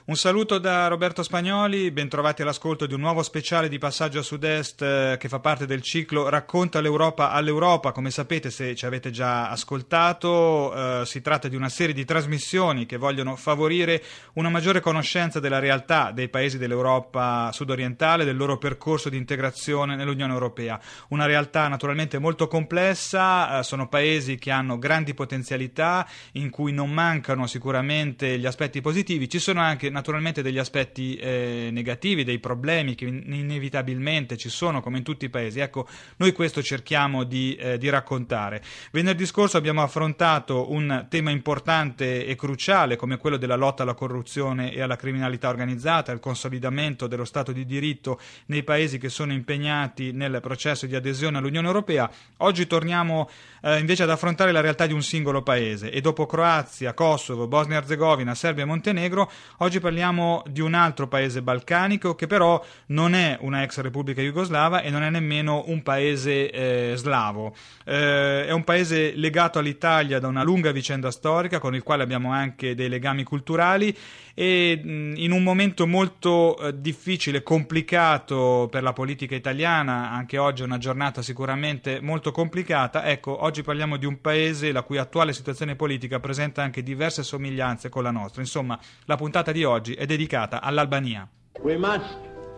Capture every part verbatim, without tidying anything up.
Un saluto da Roberto Spagnoli, bentrovati all'ascolto di un nuovo speciale di Passaggio a Sud-Est eh, che fa parte del ciclo Racconta l'Europa all'Europa. Come sapete, se ci avete già ascoltato, eh, si tratta di una serie di trasmissioni che vogliono favorire una maggiore conoscenza della realtà dei paesi dell'Europa sudorientale, del loro percorso di integrazione nell'Unione Europea. Una realtà naturalmente molto complessa, eh, sono paesi che hanno grandi potenzialità, in cui non mancano sicuramente gli aspetti positivi, ci sono anche naturalmente degli aspetti eh, negativi, dei problemi che inevitabilmente ci sono come in tutti i paesi. Ecco, noi questo cerchiamo di, eh, di raccontare. Venerdì scorso abbiamo affrontato un tema importante e cruciale come quello della lotta alla corruzione e alla criminalità organizzata, il consolidamento dello Stato di diritto nei paesi che sono impegnati nel processo di adesione all'Unione Europea. Oggi torniamo eh, invece ad affrontare la realtà di un singolo paese e dopo Croazia, Kosovo, Bosnia e Erzegovina, Serbia e Montenegro, oggi parliamo di un altro paese balcanico che però non è una ex repubblica jugoslava e non è nemmeno un paese eh, slavo. Eh, è un paese legato all'Italia da una lunga vicenda storica con il quale abbiamo anche dei legami culturali e mh, in un momento molto eh, difficile, complicato per la politica italiana, anche oggi è una giornata sicuramente molto complicata. Ecco, oggi parliamo di un paese la cui attuale situazione politica presenta anche diverse somiglianze con la nostra. Insomma, la puntata di oggi è dedicata all'Albania. We must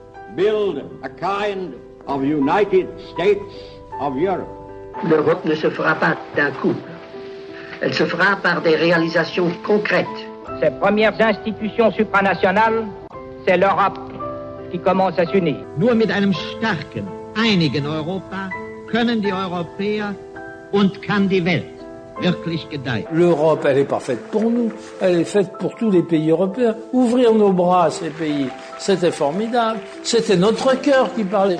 build a kind of United States of Europe. L'Europe ne se fera pas d'un coup. Elle se fera par des réalisations concrètes. Ces premières institutions supranationales, c'est l'Europe qui commence à s'unir. Nur mit einem starken, einigen Europa können die Europäer und kann die Welt wirklich gedeihen. L'Europe, elle est pas faite pour nous, elle est faite pour tous les pays européens. Ouvrir nos bras à ces pays, c'était formidable. C'était notre cœur qui parlait.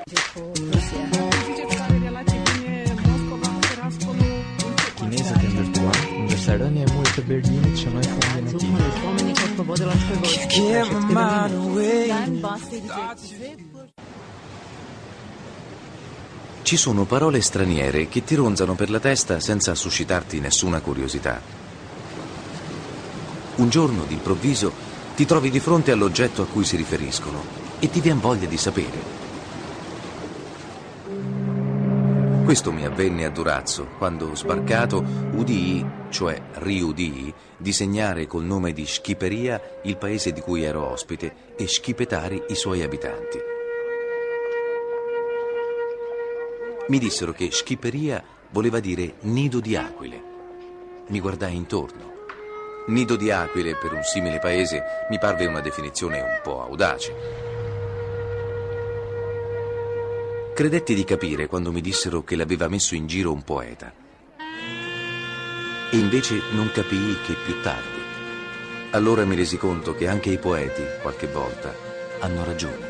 Sarania è molto Berlino, c'è noi fondi Ci sono parole straniere che ti ronzano per la testa senza suscitarti nessuna curiosità. Un giorno, d'improvviso, ti trovi di fronte all'oggetto a cui si riferiscono e ti vien voglia di sapere. Questo mi avvenne a Durazzo, quando sbarcato udii, cioè riudii, disegnare col nome di Shqiperia il paese di cui ero ospite e Shqipetari i suoi abitanti. Mi dissero che Shqiperia voleva dire nido di aquile. Mi guardai intorno. Nido di aquile per un simile paese mi parve una definizione un po' audace. Credetti di capire quando mi dissero che l'aveva messo in giro un poeta. E invece non capii che più tardi. Allora mi resi conto che anche i poeti, qualche volta, hanno ragione.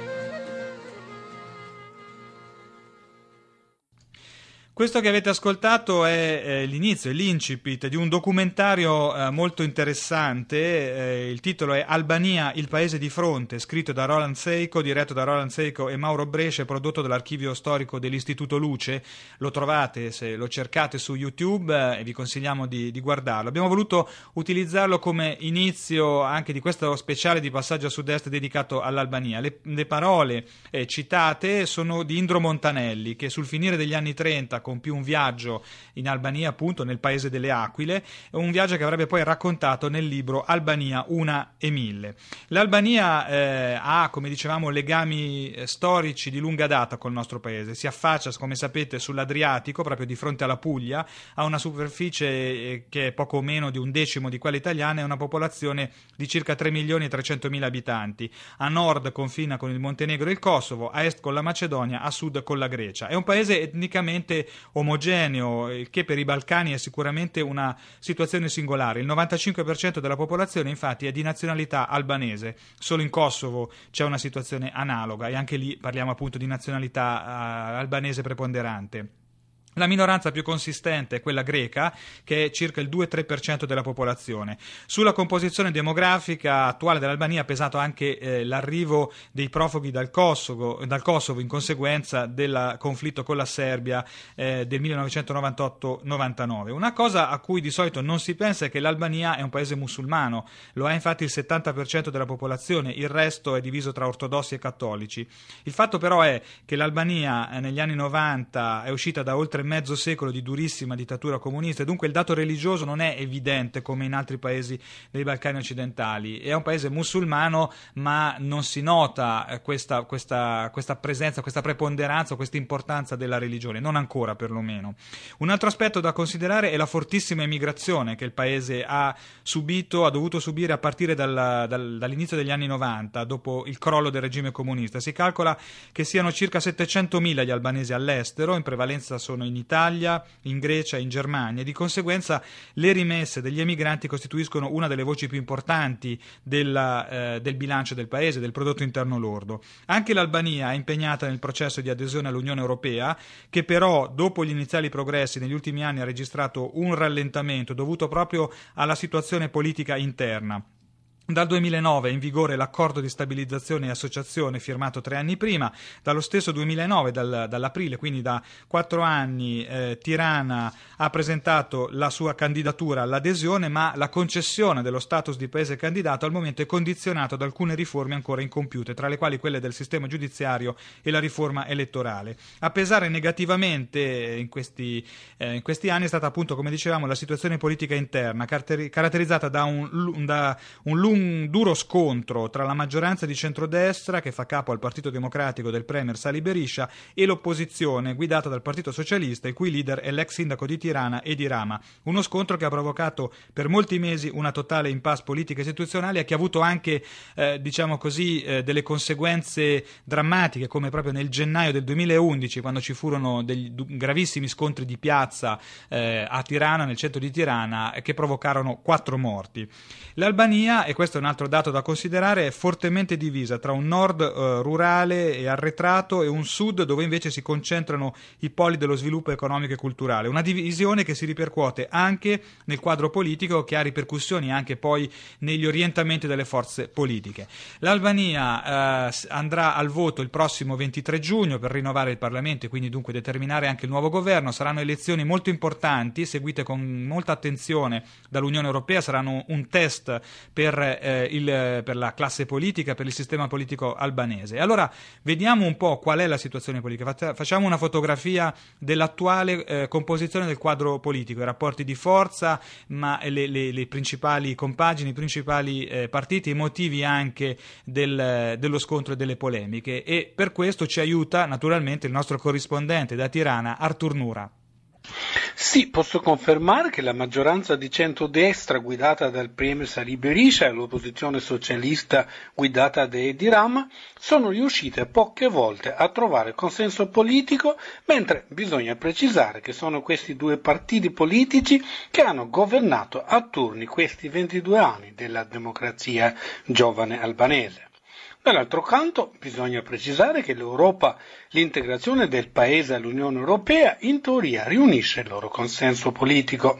Questo che avete ascoltato è eh, l'inizio, è l'incipit di un documentario eh, molto interessante. Eh, il titolo è Albania, il paese di fronte, scritto da Roland Seiko, diretto da Roland Seiko e Mauro Brescia, e prodotto dall'archivio storico dell'Istituto Luce. Lo trovate, se lo cercate, su YouTube eh, e vi consigliamo di, di guardarlo. Abbiamo voluto utilizzarlo come inizio anche di questo speciale di Passaggio a Sud-Est dedicato all'Albania. Le, le parole eh, citate sono di Indro Montanelli, che sul finire degli anni trenta compì un viaggio in Albania, appunto nel paese delle Aquile, un viaggio che avrebbe poi raccontato nel libro Albania una e mille. L'Albania eh, ha, come dicevamo, legami eh, storici di lunga data col nostro paese, si affaccia, come sapete, sull'Adriatico, proprio di fronte alla Puglia, ha una superficie eh, che è poco meno di un decimo di quella italiana e una popolazione di circa tre milioni e trecentomila abitanti. A nord confina con il Montenegro e il Kosovo, a est con la Macedonia, a sud con la Grecia. È un paese etnicamente omogeneo, il che per i Balcani è sicuramente una situazione singolare. Il novantacinque per cento della popolazione infatti è di nazionalità albanese, solo in Kosovo c'è una situazione analoga e anche lì parliamo appunto di nazionalità uh, albanese preponderante. La minoranza più consistente è quella greca, che è circa il due tre per cento della popolazione. Sulla composizione demografica attuale dell'Albania ha pesato anche eh, l'arrivo dei profughi dal Kosovo, dal Kosovo in conseguenza del conflitto con la Serbia eh, del millenovecentonovantotto novantanove. Una cosa a cui di solito non si pensa è che l'Albania è un paese musulmano, lo è infatti il settanta per cento della popolazione, il resto è diviso tra ortodossi e cattolici. Il fatto però è che l'Albania eh, negli anni novanta è uscita da oltre mezzo secolo di durissima dittatura comunista e dunque il dato religioso non è evidente come in altri paesi dei Balcani occidentali. È un paese musulmano, ma non si nota questa, questa, questa presenza, questa preponderanza, questa importanza della religione, non ancora perlomeno. Un altro aspetto da considerare è la fortissima emigrazione che il paese ha subito, ha dovuto subire a partire dal, dal, dall'inizio degli anni novanta, dopo il crollo del regime comunista. Si calcola che siano circa settecentomila gli albanesi all'estero, in prevalenza sono in Italia, in Grecia, in Germania, e di conseguenza le rimesse degli emigranti costituiscono una delle voci più importanti della, eh, del bilancio del paese, del prodotto interno lordo. Anche l'Albania è impegnata nel processo di adesione all'Unione Europea, che però dopo gli iniziali progressi negli ultimi anni ha registrato un rallentamento dovuto proprio alla situazione politica interna. Dal duemilanove è in vigore l'accordo di stabilizzazione e associazione firmato tre anni prima. Dallo stesso duemilanove, dal, dall'aprile, quindi da quattro anni, eh, Tirana ha presentato la sua candidatura all'adesione, ma la concessione dello status di paese candidato al momento è condizionato da alcune riforme ancora incompiute, tra le quali quelle del sistema giudiziario e la riforma elettorale. A pesare negativamente in questi, eh, in questi anni è stata appunto, come dicevamo, la situazione politica interna, caratterizzata da un, da un lungo un duro scontro tra la maggioranza di centrodestra, che fa capo al Partito Democratico del premier Sali Berisha, e l'opposizione guidata dal Partito Socialista, il cui leader è l'ex sindaco di Tirana Edi Rama. Uno scontro che ha provocato per molti mesi una totale impasse politica e istituzionale e che ha avuto anche, eh, diciamo così, eh, delle conseguenze drammatiche, come proprio nel gennaio del duemilaundici, quando ci furono degli gravissimi scontri di piazza eh, a Tirana, nel centro di Tirana, che provocarono quattro morti. L'Albania, e questo è un altro dato da considerare, è fortemente divisa tra un nord eh, rurale e arretrato e un sud dove invece si concentrano i poli dello sviluppo economico e culturale. Una divisione che si ripercuote anche nel quadro politico, che ha ripercussioni anche poi negli orientamenti delle forze politiche. L'Albania eh, andrà al voto il prossimo ventitré giugno per rinnovare il Parlamento e quindi dunque determinare anche il nuovo governo. Saranno elezioni molto importanti, seguite con molta attenzione dall'Unione Europea, saranno un test per, eh, il, per la classe politica, per il sistema politico albanese. Allora vediamo un po' qual è la situazione politica, facciamo una fotografia dell'attuale eh, composizione del quadro politico, i rapporti di forza, ma le, le, le principali compagini, i principali eh, partiti, i motivi anche del, dello scontro e delle polemiche, e per questo ci aiuta naturalmente il nostro corrispondente da Tirana, Artur Nura. Sì, posso confermare che la maggioranza di centrodestra guidata dal premier Sali Berisha e l'opposizione socialista guidata da Edi Rama sono riuscite poche volte a trovare consenso politico, mentre bisogna precisare che sono questi due partiti politici che hanno governato a turni questi ventidue anni della democrazia giovane albanese. Dall'altro canto bisogna precisare che l'Europa, l'integrazione del paese all'Unione Europea, in teoria riunisce il loro consenso politico.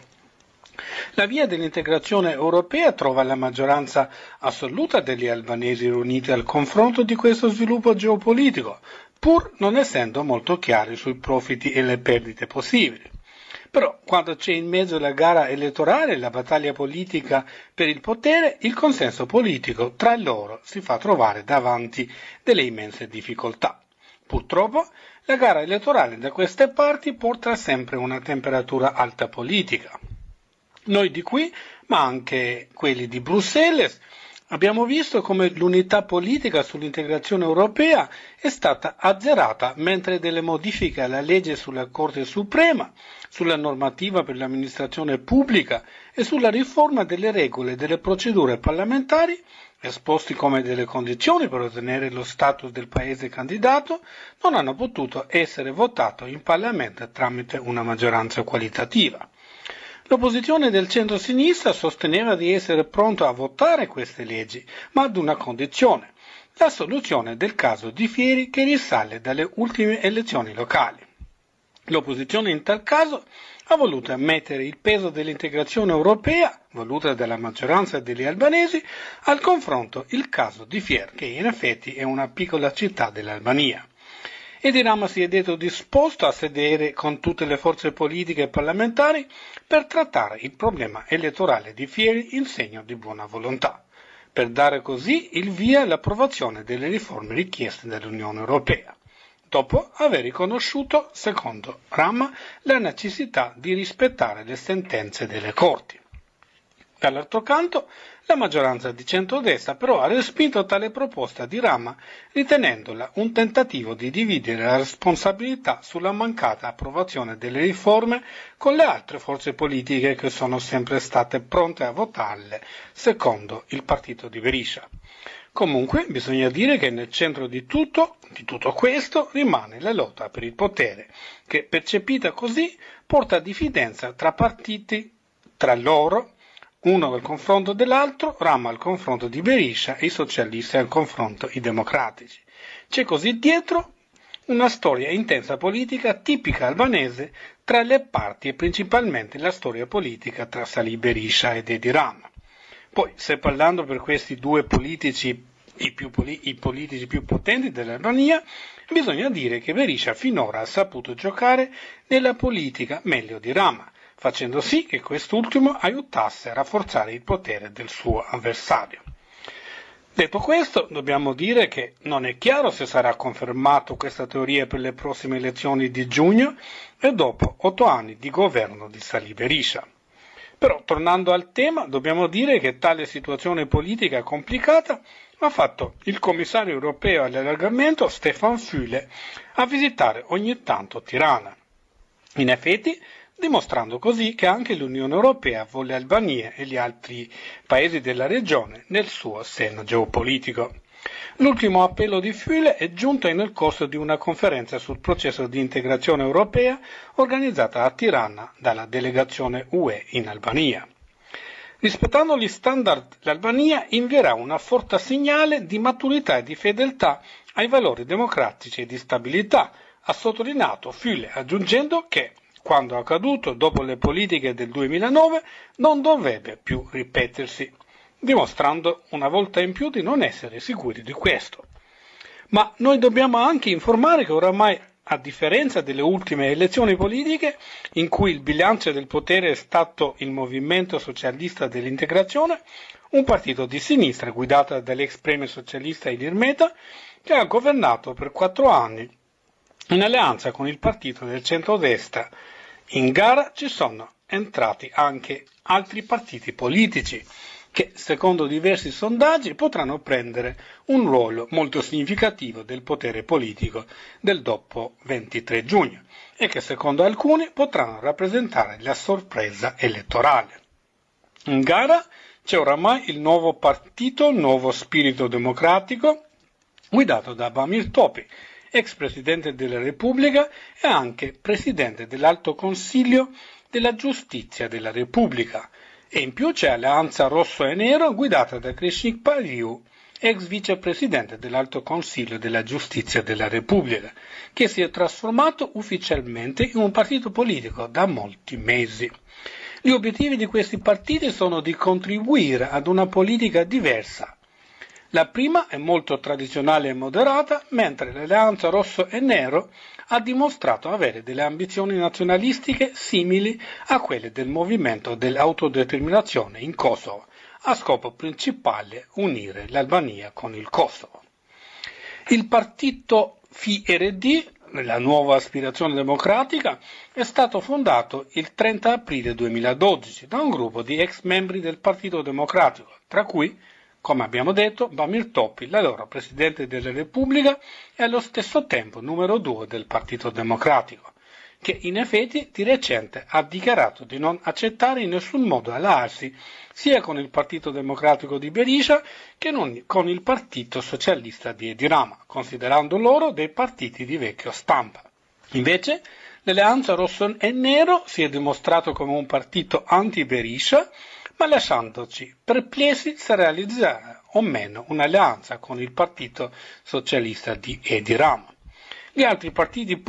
La via dell'integrazione europea trova la maggioranza assoluta degli albanesi riuniti al confronto di questo sviluppo geopolitico, pur non essendo molto chiari sui profiti e le perdite possibili. Però quando c'è in mezzo la gara elettorale e la battaglia politica per il potere, il consenso politico tra loro si fa trovare davanti delle immense difficoltà. Purtroppo la gara elettorale da queste parti porta sempre una temperatura alta politica. Noi di qui, ma anche quelli di Bruxelles, abbiamo visto come l'unità politica sull'integrazione europea è stata azzerata, mentre delle modifiche alla legge sulla Corte Suprema, sulla normativa per l'amministrazione pubblica e sulla riforma delle regole e delle procedure parlamentari, esposti come delle condizioni per ottenere lo status del paese candidato, non hanno potuto essere votate in Parlamento tramite una maggioranza qualitativa. L'opposizione del centro-sinistra sosteneva di essere pronto a votare queste leggi, ma ad una condizione: la soluzione del caso Di Fieri, che risale dalle ultime elezioni locali. L'opposizione in tal caso ha voluto mettere il peso dell'integrazione europea, voluta dalla maggioranza degli albanesi, al confronto il caso di Fier, che in effetti è una piccola città dell'Albania. Edi Rama si è detto disposto a sedere con tutte le forze politiche e parlamentari per trattare il problema elettorale di Fier in segno di buona volontà, per dare così il via all'approvazione delle riforme richieste dall'Unione Europea, dopo aver riconosciuto, secondo Rama, la necessità di rispettare le sentenze delle Corti. Dall'altro canto, la maggioranza di centrodestra però ha respinto tale proposta di Rama, ritenendola un tentativo di dividere la responsabilità sulla mancata approvazione delle riforme con le altre forze politiche che sono sempre state pronte a votarle, secondo il partito di Berisha. Comunque bisogna dire che nel centro di tutto, di tutto questo, rimane la lotta per il potere, che percepita così porta diffidenza tra partiti, tra loro, uno al confronto dell'altro, Rama al confronto di Berisha e i socialisti al confronto i democratici. C'è così dietro una storia intensa politica tipica albanese tra le parti e principalmente la storia politica tra Salih Berisha ed Edi Rama. Poi, se parlando per questi due politici, i, più, i politici più potenti dell'Albania, bisogna dire che Berisha finora ha saputo giocare nella politica meglio di Rama, facendo sì che quest'ultimo aiutasse a rafforzare il potere del suo avversario. Detto questo, dobbiamo dire che non è chiaro se sarà confermato questa teoria per le prossime elezioni di giugno e dopo otto anni di governo di Salih Berisha. Però, tornando al tema, dobbiamo dire che tale situazione politica complicata ha fatto il commissario europeo all'allargamento Stefan Füle a visitare ogni tanto Tirana. In effetti, dimostrando così che anche l'Unione Europea vuole Albania e gli altri paesi della regione nel suo seno geopolitico. L'ultimo appello di Füle è giunto nel corso di una conferenza sul processo di integrazione europea organizzata a Tirana dalla delegazione U E in Albania. Rispettando gli standard, l'Albania invierà una forte segnale di maturità e di fedeltà ai valori democratici e di stabilità, ha sottolineato Füle, aggiungendo che quando accaduto dopo le politiche del duemilanove non dovrebbe più ripetersi, dimostrando una volta in più di non essere sicuri di questo. Ma noi dobbiamo anche informare che oramai, a differenza delle ultime elezioni politiche, in cui il bilancio del potere è stato il Movimento Socialista dell'Integrazione, un partito di sinistra guidato dall'ex premier socialista Ilir Meta, che ha governato per quattro anni in alleanza con il partito del centrodestra. In gara ci sono entrati anche altri partiti politici che, secondo diversi sondaggi, potranno prendere un ruolo molto significativo del potere politico del dopo ventitré giugno e che, secondo alcuni, potranno rappresentare la sorpresa elettorale. In gara c'è oramai il nuovo partito, il nuovo spirito democratico, guidato da Bamir Topi, ex Presidente della Repubblica e anche Presidente dell'Alto Consiglio della Giustizia della Repubblica. E in più c'è Alleanza Rosso e Nero guidata da Krishnik Paliu, ex Vicepresidente dell'Alto Consiglio della Giustizia della Repubblica, che si è trasformato ufficialmente in un partito politico da molti mesi. Gli obiettivi di questi partiti sono di contribuire ad una politica diversa. La prima è molto tradizionale e moderata, mentre l'Alleanza Rosso e Nero ha dimostrato avere delle ambizioni nazionalistiche simili a quelle del movimento dell'autodeterminazione in Kosovo, a scopo principale unire l'Albania con il Kosovo. Il partito F I R D, la nuova aspirazione democratica, è stato fondato il trenta aprile duemiladodici da un gruppo di ex membri del Partito Democratico, tra cui, come abbiamo detto, Bamir Topi, l'allora Presidente della Repubblica e allo stesso tempo numero due del Partito Democratico, che in effetti di recente ha dichiarato di non accettare in nessun modo allearsi sia con il Partito Democratico di Berisha che non con il Partito Socialista di Edi Rama, considerando loro dei partiti di vecchio stampa. Invece, l'Alleanza Rosso e Nero si è dimostrato come un partito anti-Berisha, ma lasciandoci perplessi se realizzare o meno un'alleanza con il Partito Socialista di Edi Rama. Gli altri partiti poi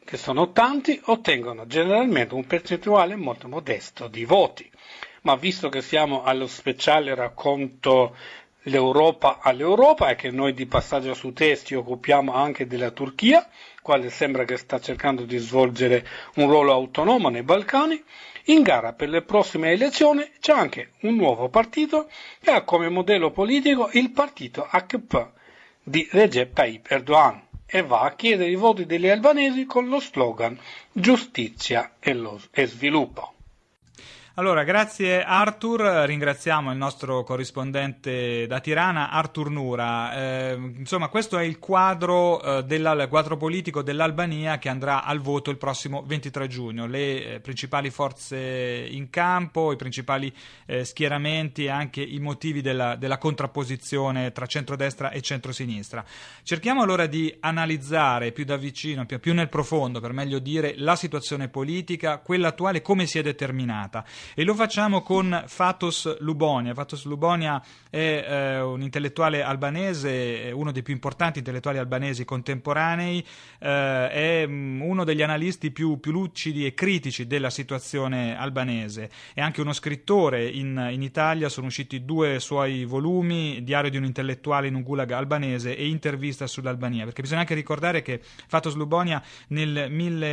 che sono tanti, ottengono generalmente un percentuale molto modesto di voti. Ma visto che siamo allo speciale racconto l'Europa all'Europa e che noi di Passaggio su Test ci occupiamo anche della Turchia, quale sembra che sta cercando di svolgere un ruolo autonomo nei Balcani, in gara per le prossime elezioni c'è anche un nuovo partito che ha come modello politico il partito A K P di Recep Tayyip Erdogan e va a chiedere i voti degli albanesi con lo slogan giustizia e, lo, e sviluppo. Allora, grazie Arthur, ringraziamo il nostro corrispondente da Tirana, Arthur Nura. Eh, insomma, questo è il quadro, eh, del quadro politico dell'Albania che andrà al voto il prossimo ventitré giugno. Le eh, principali forze in campo, i principali eh, schieramenti e anche i motivi della, della contrapposizione tra centrodestra e centrosinistra. Cerchiamo allora di analizzare più da vicino, più, più nel profondo, per meglio dire, la situazione politica, quella attuale, come si è determinata. E lo facciamo con Fatos Lubonia. Fatos Lubonia è eh, un intellettuale albanese, uno dei più importanti intellettuali albanesi contemporanei, eh, è um, uno degli analisti più, più lucidi e critici della situazione albanese. È anche uno scrittore. In, in Italia sono usciti due suoi volumi, Diario di un intellettuale in un gulag albanese e Intervista sull'Albania, perché bisogna anche ricordare che Fatos Lubonia nel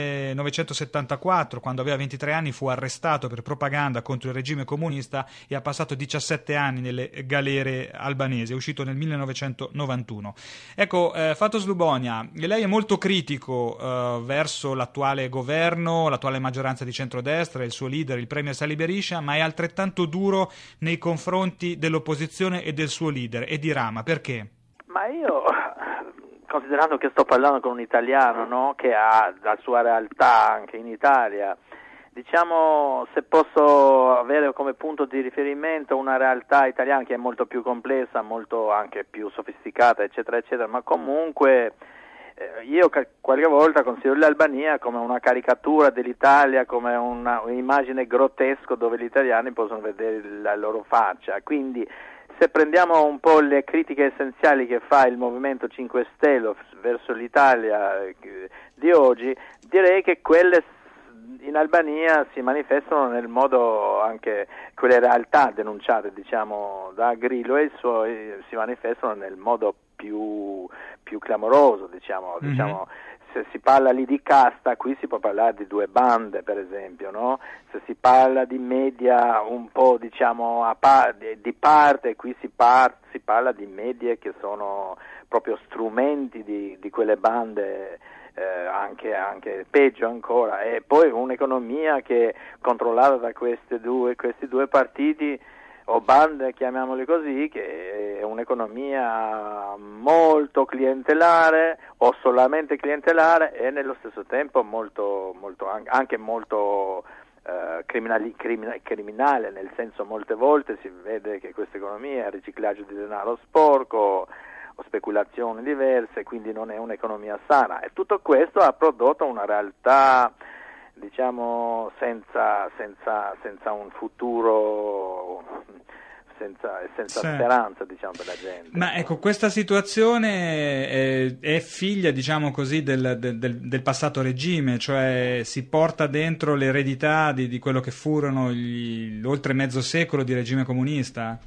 millenovecentosettantaquattro, quando aveva ventitré anni, fu arrestato per propaganda contro il regime comunista e ha passato diciassette anni nelle galere albanesi, è uscito nel millenovecentonovantuno. Ecco, eh, Fatos Lubonia, lei è molto critico eh, verso l'attuale governo, l'attuale maggioranza di centrodestra, il suo leader, il premier Sali Berisha, ma è altrettanto duro nei confronti dell'opposizione e del suo leader, Edi Rama. Perché? Ma io, considerando che sto parlando con un italiano, no, che ha la sua realtà anche in Italia, diciamo, se posso avere come punto di riferimento una realtà italiana che è molto più complessa, molto anche più sofisticata, eccetera, eccetera, ma comunque eh, io ca- qualche volta considero l'Albania come una caricatura dell'Italia, come una, un'immagine grottesca dove gli italiani possono vedere la loro faccia. Quindi se prendiamo un po' le critiche essenziali che fa il Movimento cinque Stelle verso l'Italia eh, di oggi, direi che quelle in Albania si manifestano nel modo, anche quelle realtà denunciate, diciamo, da Grillo e i suoi, si manifestano nel modo più, più clamoroso, diciamo, mm-hmm. diciamo, se si parla lì di casta, qui si può parlare di due bande, per esempio, no? Se si parla di media un po', diciamo, a par- di parte, qui si, par- si parla di medie che sono proprio strumenti di, di quelle bande. Eh, anche, anche peggio ancora, e poi un'economia che è controllata da queste due, questi due partiti o bande, chiamiamoli così, che è un'economia molto clientelare o solamente clientelare e nello stesso tempo molto, molto anche molto eh, criminali, criminale, criminale, nel senso molte volte si vede che questa economia è riciclaggio di denaro sporco o speculazioni diverse, quindi non è un'economia sana, e tutto questo ha prodotto una realtà, diciamo, senza, senza, senza un futuro, senza, senza sì. speranza, diciamo, per la gente. Ma ecco, questa situazione è, è figlia, diciamo così, del, del, del passato regime, cioè si porta dentro l'eredità di, di quello che furono gli, oltre mezzo secolo di regime comunista?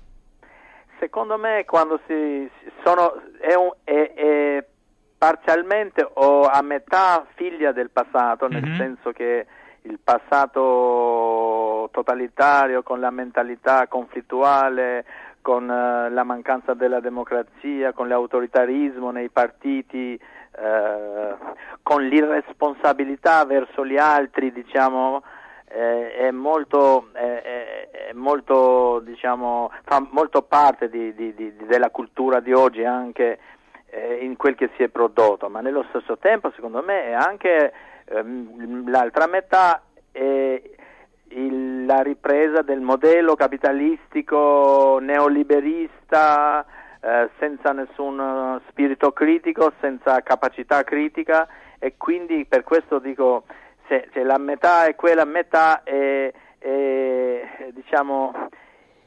Secondo me, quando si sono è, un, è, è parzialmente o a metà figlia del passato, nel mm-hmm. senso che il passato totalitario con la mentalità conflittuale, con uh, la mancanza della democrazia, con l'autoritarismo nei partiti, uh, con l'irresponsabilità verso gli altri, diciamo, eh, è molto, è, è, è molto, diciamo, fa molto parte di, di, di, della cultura di oggi anche eh, in quel che si è prodotto, ma nello stesso tempo, secondo me, è anche ehm, l'altra metà è il, la ripresa del modello capitalistico neoliberista, eh, senza nessun spirito critico, senza capacità critica, e quindi per questo dico, se, se la metà è quella metà, è, è, diciamo,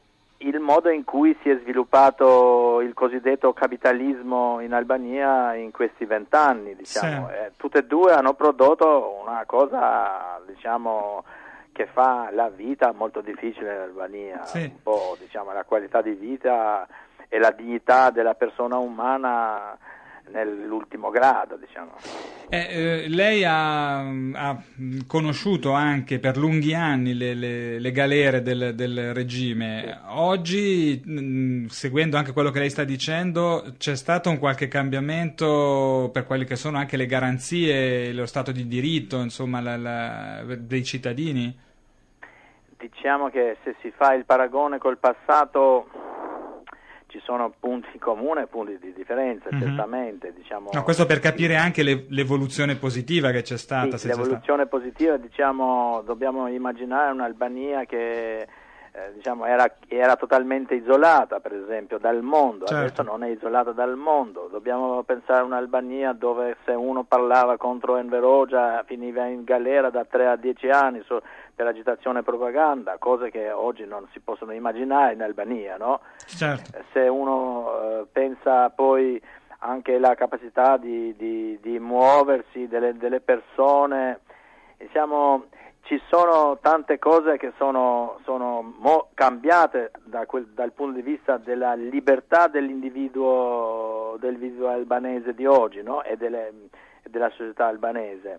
il modo in cui si è sviluppato il cosiddetto capitalismo in Albania in questi vent'anni, diciamo. Sì. Eh, tutte e due hanno prodotto una cosa, diciamo, che fa la vita molto difficile in Albania, sì. un po', diciamo, la qualità di vita e la dignità della persona umana nell'ultimo grado, diciamo. Eh, eh, lei ha, ha conosciuto anche per lunghi anni le, le, le galere del, del regime. Oggi, mh, seguendo anche quello che lei sta dicendo, c'è stato un qualche cambiamento per quelle che sono anche le garanzie, lo stato di diritto, insomma, la, la, dei cittadini? Diciamo che se si fa il paragone col passato ci sono punti comuni e punti di differenza, mm-hmm. certamente. Diciamo, no, questo per capire anche le, l'evoluzione positiva che c'è stata. Sì, l'evoluzione stata. positiva, diciamo, dobbiamo immaginare un'Albania che eh, diciamo, era, era totalmente isolata, per esempio, dal mondo. Certo. Adesso non è isolata dal mondo. Dobbiamo pensare a un'Albania dove se uno parlava contro Enver Hoxha finiva in galera da tre a dieci anni so, per agitazione e propaganda, cose che oggi non si possono immaginare in Albania, no? Certo. Se uno eh, pensa poi anche alla capacità di, di, di muoversi delle, delle persone, diciamo, ci sono tante cose che sono, sono mo- cambiate da quel, dal punto di vista della libertà dell'individuo, dell'individuo albanese di oggi, no? E delle, della società albanese.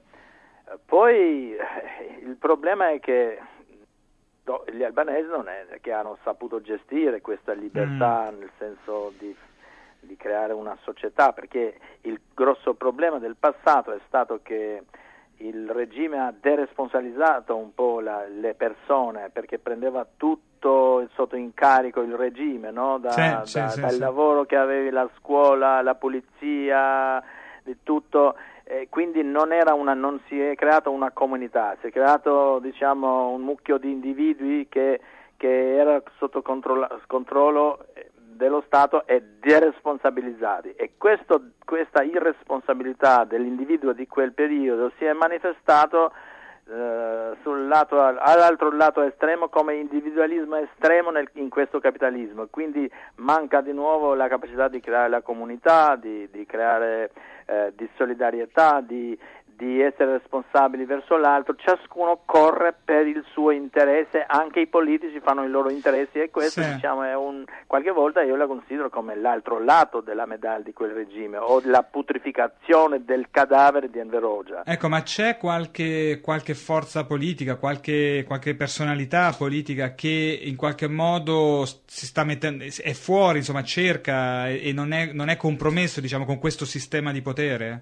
Poi il problema è che gli albanesi non è che hanno saputo gestire questa libertà mm. nel senso di, di creare una società, perché il grosso problema del passato è stato che il regime ha deresponsabilizzato un po' la, le persone, perché prendeva tutto sotto incarico il regime, no? Da, sì, da, sì, dal sì, lavoro sì. che avevi, la scuola, la pulizia, di tutto. Eh, quindi non era una, non si è creata una comunità, si è creato, diciamo, un mucchio di individui che, che era sotto controllo, controllo dello Stato e deresponsabilizzati, e questo, questa irresponsabilità dell'individuo di quel periodo si è manifestato eh, sul lato, all'altro lato estremo come individualismo estremo nel, in questo capitalismo. Quindi manca di nuovo la capacità di creare la comunità, di, di creare eh, di solidarietà, di, di essere responsabili verso l'altro. Ciascuno corre per il suo interesse, anche i politici fanno i loro interessi, e questo sì. diciamo è un, qualche volta io la considero come l'altro lato della medaglia di quel regime, o la putrificazione del cadavere di Enver Hoxha. Ecco, ma c'è qualche, qualche forza politica, qualche, qualche personalità politica che in qualche modo si sta mettendo, è fuori, insomma, cerca e non è, non è compromesso, diciamo, con questo sistema di potere?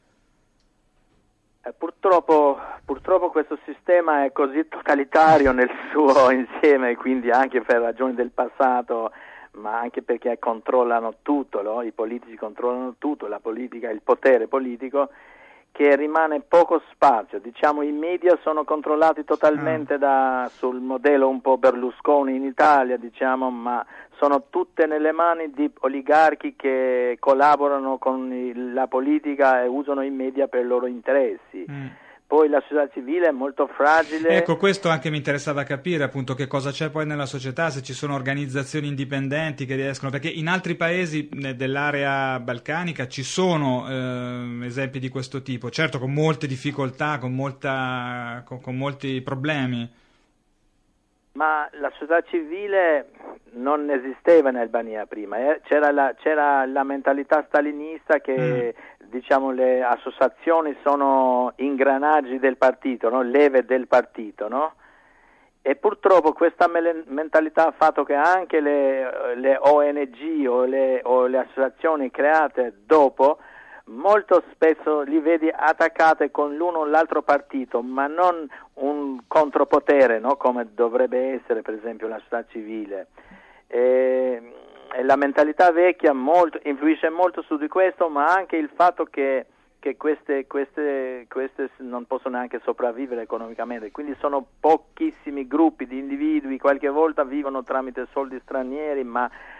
Eh, purtroppo, purtroppo questo sistema è così totalitario nel suo insieme, quindi anche per ragioni del passato, ma anche perché controllano tutto, no? I politici controllano tutto, la politica, il potere politico, che rimane poco spazio. Diciamo, i media sono controllati totalmente da, sul modello un po' Berlusconi in Italia, diciamo, ma sono tutte nelle mani di oligarchi che collaborano con il, la politica e usano i media per i loro interessi. Mm. Poi la società civile è molto fragile. Ecco, questo anche mi interessava capire, appunto, che cosa c'è poi nella società, se ci sono organizzazioni indipendenti che riescono, perché in altri paesi dell'area balcanica ci sono eh, esempi di questo tipo, certo con molte difficoltà, con, molta, con, con molti problemi. Ma la società civile non esisteva in Albania prima, eh? c'era, la, c'era la mentalità stalinista che mm. diciamo le associazioni sono ingranaggi del partito, no? Leve del partito, no? E purtroppo questa me- mentalità ha fatto che anche le, le O N G o le, o le associazioni create dopo molto spesso li vedi attaccate con l'uno o l'altro partito, ma non un contropotere, no? Come dovrebbe essere per esempio la società civile. E, e la mentalità vecchia molto, influisce molto su di questo, ma anche il fatto che, che queste, queste, queste non possono neanche sopravvivere economicamente, quindi sono pochissimi gruppi di individui, qualche volta vivono tramite soldi stranieri, ma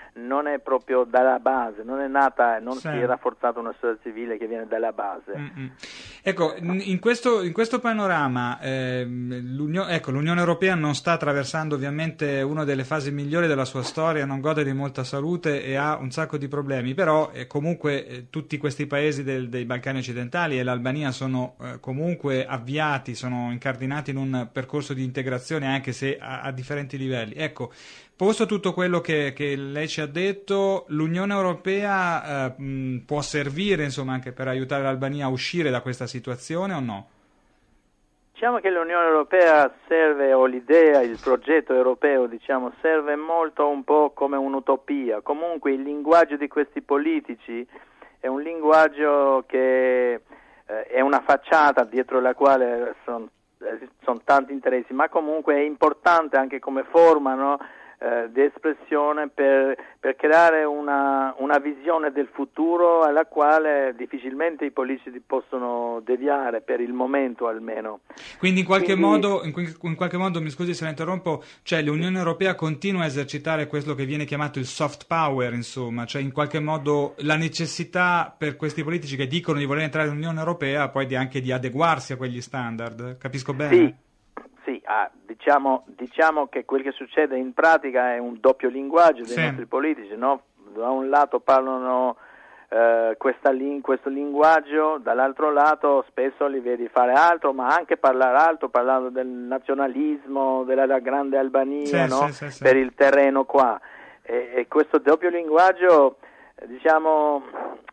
non è proprio dalla base, non è nata, non sì. si è rafforzata una società civile che viene dalla base. Mm-hmm. Ecco, in questo, in questo panorama eh, l'Unione, ecco, l'Unione Europea non sta attraversando ovviamente una delle fasi migliori della sua storia, non gode di molta salute e ha un sacco di problemi, però eh, comunque eh, tutti questi paesi del, dei Balcani occidentali e l'Albania sono eh, comunque avviati, sono incardinati in un percorso di integrazione anche se a, a differenti livelli. Ecco, posto tutto quello che, che lei ci ha detto, l'Unione Europea eh, mh, può servire insomma anche per aiutare l'Albania a uscire da questa situazione o no? Diciamo che l'Unione Europea serve, o l'idea, il progetto europeo, diciamo, serve molto un po' come un'utopia. Comunque il linguaggio di questi politici è un linguaggio che eh, è una facciata dietro la quale sono son tanti interessi, ma comunque è importante anche come forma, no? Eh, di espressione per, per creare una, una visione del futuro alla quale difficilmente i politici possono deviare, per il momento almeno. Quindi in qualche, Quindi, modo, in, in qualche modo, mi scusi se la interrompo, cioè l'Unione Europea continua a esercitare quello che viene chiamato il soft power, insomma, cioè in qualche modo la necessità per questi politici che dicono di voler entrare nell'Unione Europea poi di anche di adeguarsi a quegli standard, capisco bene? Sì. Sì, ah, diciamo, diciamo che quel che succede in pratica è un doppio linguaggio dei sì. nostri politici, no? Da un lato parlano eh, questa ling- questo linguaggio, dall'altro lato spesso li vedi fare altro, ma anche parlare altro, parlando del nazionalismo, della, della grande Albania, sì, no? sì, sì, sì. Per il terreno qua. E, e questo doppio linguaggio, diciamo,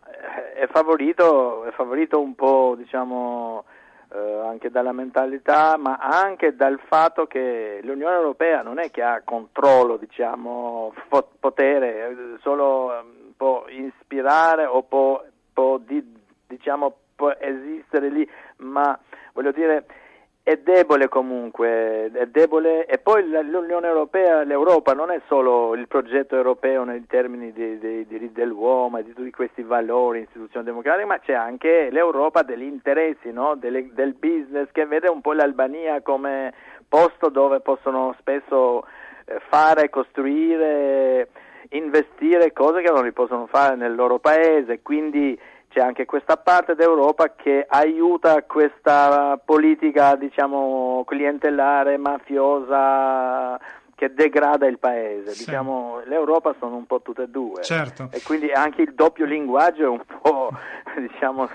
è favorito, è favorito un po', diciamo, Uh, anche dalla mentalità, ma anche dal fatto che l'Unione Europea non è che ha controllo, diciamo, fo- potere, solo um, può ispirare o può, può di, diciamo, può esistere lì, ma voglio dire è debole comunque, è debole. E poi l'Unione Europea, l'Europa non è solo il progetto europeo nei termini dei diritti dell'uomo e di tutti questi valori, istituzioni democratiche, ma c'è anche l'Europa degli interessi, no? Dele, del business, che vede un po' l'Albania come posto dove possono spesso eh, fare, costruire, investire cose che non li possono fare nel loro paese, quindi c'è anche questa parte d'Europa che aiuta questa politica, diciamo, clientelare, mafiosa, che degrada il paese. Sì. Diciamo, l'Europa sono un po' tutte e due. Certo. E quindi anche il doppio linguaggio è un po', diciamo,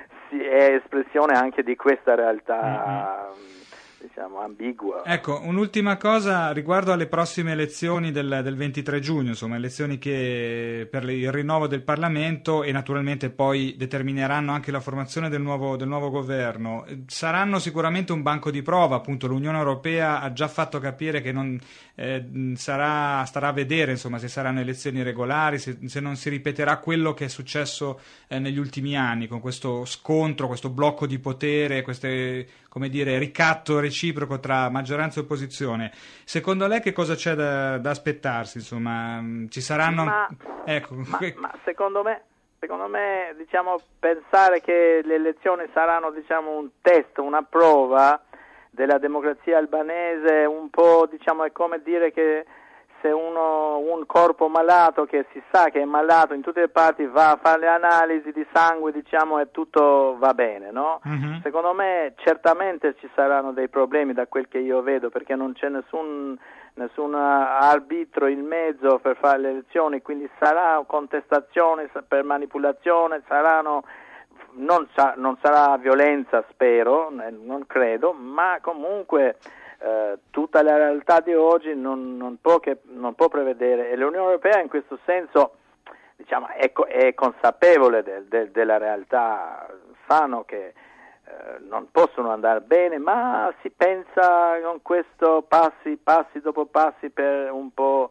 è espressione anche di questa realtà. Mm-hmm. Diciamo ambigua. Ecco, un'ultima cosa riguardo alle prossime elezioni del, del ventitré giugno, insomma, elezioni che per il rinnovo del Parlamento e naturalmente poi determineranno anche la formazione del nuovo, del nuovo governo. Saranno sicuramente un banco di prova, appunto l'Unione Europea ha già fatto capire che non eh, sarà, starà a vedere, insomma, se saranno elezioni regolari, se, se non si ripeterà quello che è successo eh, negli ultimi anni con questo scontro, questo blocco di potere, queste, come dire, ricatto reciproco tra maggioranza e opposizione. Secondo lei che cosa c'è da, da aspettarsi? Insomma, ci saranno... Ma, ecco. ma, ma secondo me, secondo me, diciamo, pensare che le elezioni saranno, diciamo, un test, una prova della democrazia albanese, un po', diciamo, è come dire che se uno, un corpo malato che si sa che è malato in tutte le parti va a fare le analisi di sangue, diciamo, e tutto va bene, no? Uh-huh. Secondo me certamente ci saranno dei problemi da quel che io vedo, perché non c'è nessun, nessun arbitro in mezzo per fare le elezioni, quindi sarà contestazione per manipolazione, saranno, non, sa, non sarà violenza, spero, non credo, ma comunque Uh, tutta la realtà di oggi non, non, può che, non può prevedere, e l'Unione Europea in questo senso, diciamo, è, è consapevole de, de, della realtà, sanno che uh, non possono andare bene, ma si pensa con questo passi, passi dopo passi per un po'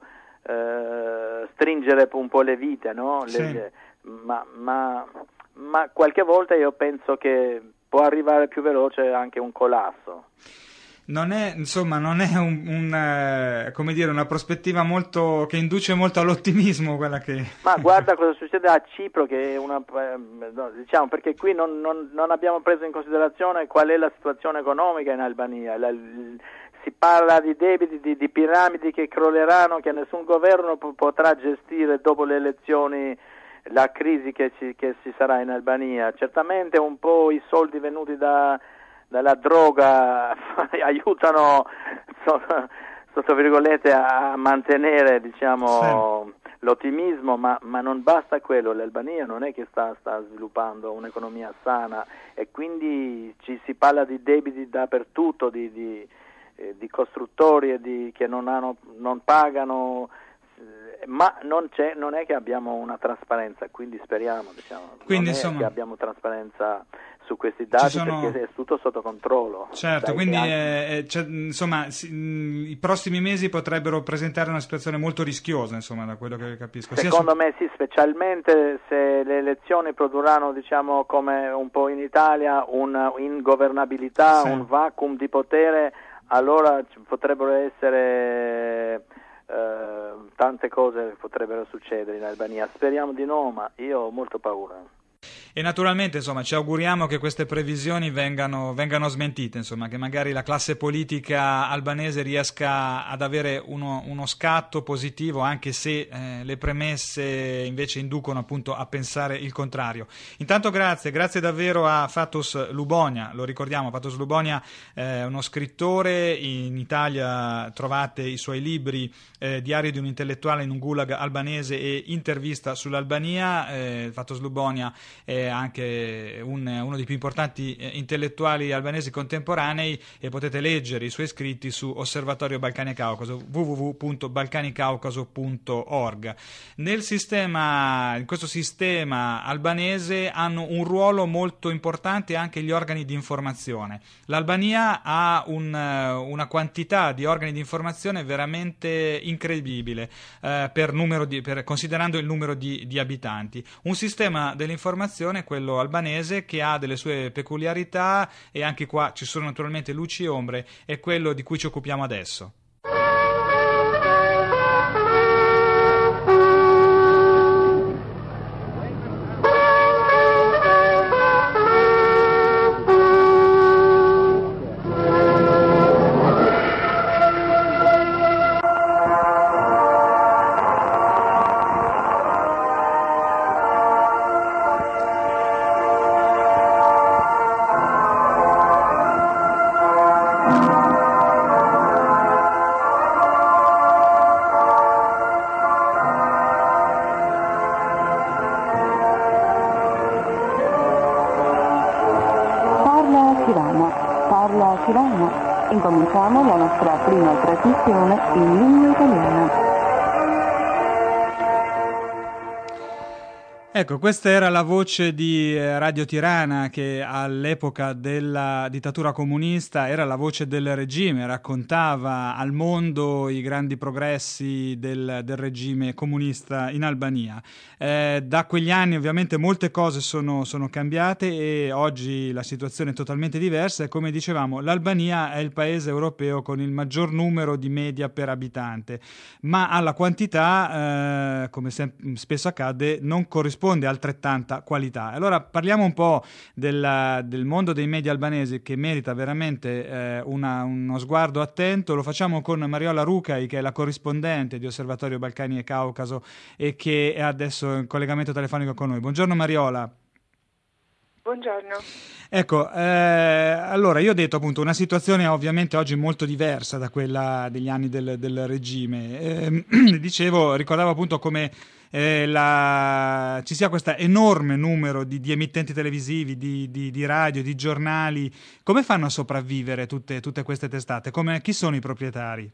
uh, stringere un po' le vite, no? Le, sì. le, ma, ma, ma qualche volta io penso che può arrivare più veloce anche un collasso. Non è, insomma, non è un, un eh, come dire, una prospettiva molto che induce molto all'ottimismo quella che... Ma guarda cosa succede a Cipro, che è una, eh, no, diciamo, perché qui non, non, non abbiamo preso in considerazione qual è la situazione economica in Albania. La, il, si parla di debiti, di, di piramidi che crolleranno, che nessun governo p- potrà gestire dopo le elezioni la crisi che ci, che ci sarà in Albania. Certamente un po' i soldi venuti da, dalla droga aiutano sotto, sotto virgolette a mantenere, diciamo, sì, l'ottimismo, ma, ma non basta quello. L'Albania non è che sta, sta sviluppando un'economia sana, e quindi ci si parla di debiti dappertutto, di, di, eh, di costruttori e di, che non, hanno, non pagano, eh, ma non, c'è, non è che abbiamo una trasparenza, quindi speriamo, diciamo, quindi, non insomma, è che abbiamo trasparenza su questi dati, sono... perché è tutto sotto controllo. Certo, Dai, quindi anche... eh, cioè, insomma si, mh, i prossimi mesi potrebbero presentare una situazione molto rischiosa, insomma, da quello che capisco. Secondo su... me sì, specialmente se le elezioni produrranno, diciamo, come un po' in Italia, un'ingovernabilità, sì, un vacuum di potere, allora potrebbero essere eh, tante cose potrebbero succedere in Albania. Speriamo di no, ma io ho molto paura. E naturalmente, insomma, ci auguriamo che queste previsioni vengano, vengano smentite, insomma, che magari la classe politica albanese riesca ad avere uno, uno scatto positivo, anche se eh, le premesse invece inducono appunto a pensare il contrario. Intanto grazie, grazie davvero a Fatos Lubonia, lo ricordiamo, Fatos Lubonia è uno scrittore, in Italia trovate i suoi libri eh, Diario di un intellettuale in un gulag albanese e Intervista sull'Albania. eh, Fatos Lubonia è anche un, uno dei più importanti eh, intellettuali albanesi contemporanei, e potete leggere i suoi scritti su Osservatorio Balcani e Caucaso, w w w punto balcanicaucaso punto org. Nel sistema, in questo sistema albanese hanno un ruolo molto importante anche gli organi di informazione. L'Albania ha un, una quantità di organi di informazione veramente incredibile eh, per numero di, per, considerando il numero di, di abitanti. Un sistema dell'informazione, quello albanese, che ha delle sue peculiarità, e anche qua ci sono naturalmente luci e ombre, è quello di cui ci occupiamo adesso. Incominciamo la nostra prima trasmissione in lingua italiana. Ecco, questa era la voce di Radio Tirana, che all'epoca della dittatura comunista era la voce del regime, raccontava al mondo i grandi progressi del, del regime comunista in Albania. Eh, da quegli anni ovviamente molte cose sono, sono cambiate, e oggi la situazione è totalmente diversa, e come dicevamo l'Albania è il paese europeo con il maggior numero di media per abitante, ma alla quantità, eh, come sem- spesso accade, non corrisponde altrettanta qualità. Allora parliamo un po' del, del mondo dei media albanesi, che merita veramente eh, una, uno sguardo attento. Lo facciamo con Mariola Rucai, che è la corrispondente di Osservatorio Balcani e Caucaso e che è adesso in collegamento telefonico con noi. Buongiorno Mariola. Buongiorno. Ecco, eh, allora io ho detto appunto una situazione ovviamente oggi molto diversa da quella degli anni del, del regime. Eh, dicevo, ricordavo appunto come eh, la, ci sia questo enorme numero di, di emittenti televisivi, di, di, di radio, di giornali. Come fanno a sopravvivere tutte, tutte queste testate? Come, chi sono i proprietari?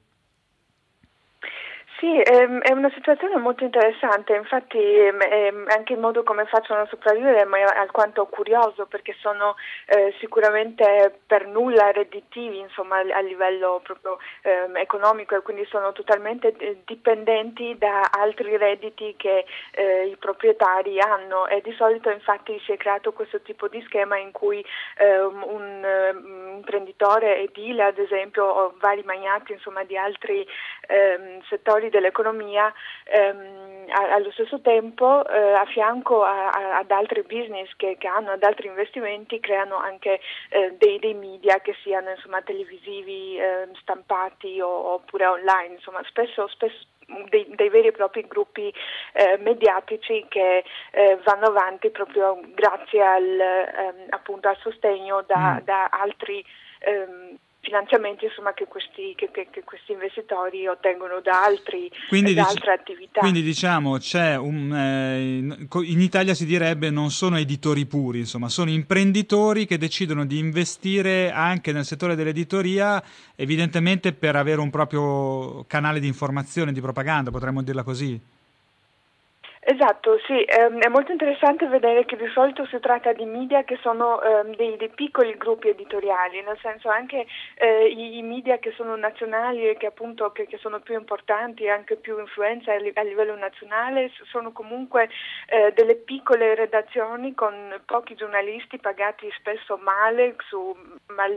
Sì, ehm, è una situazione molto interessante, infatti ehm, anche il modo come facciano a sopravvivere è alquanto curioso, perché sono eh, sicuramente per nulla redditivi, insomma, a livello proprio ehm, economico, e quindi sono totalmente dipendenti da altri redditi che eh, i proprietari hanno, e di solito infatti si è creato questo tipo di schema in cui eh, un, un imprenditore edile, ad esempio, o vari magnati, insomma, di altri ehm, settori settori dell'economia ehm, allo stesso tempo eh, a fianco a, a, ad altri business che, che hanno, ad altri investimenti, creano anche eh, dei, dei media che siano insomma televisivi, eh, stampati o, oppure online, insomma spesso, spesso Dei, dei veri e propri gruppi eh, mediatici che eh, vanno avanti proprio grazie al, ehm, appunto al sostegno da, mm. da altri ehm, finanziamenti insomma che questi, che, che, che questi investitori ottengono da, altri, quindi, da dic- altre attività. Quindi diciamo c'è un, eh, in Italia si direbbe non sono editori puri, insomma sono imprenditori che decidono di investire anche nel settore dell'editoria, evidentemente per avere un proprio canale di informazione, di propaganda, potremmo dirla così. Esatto, sì, ehm, è molto interessante vedere che di solito si tratta di media che sono ehm, dei, dei piccoli gruppi editoriali, nel senso anche eh, i, i media che sono nazionali e che appunto che, che sono più importanti e anche più influenza a, li, a livello nazionale sono comunque eh, delle piccole redazioni con pochi giornalisti pagati spesso male, su mal,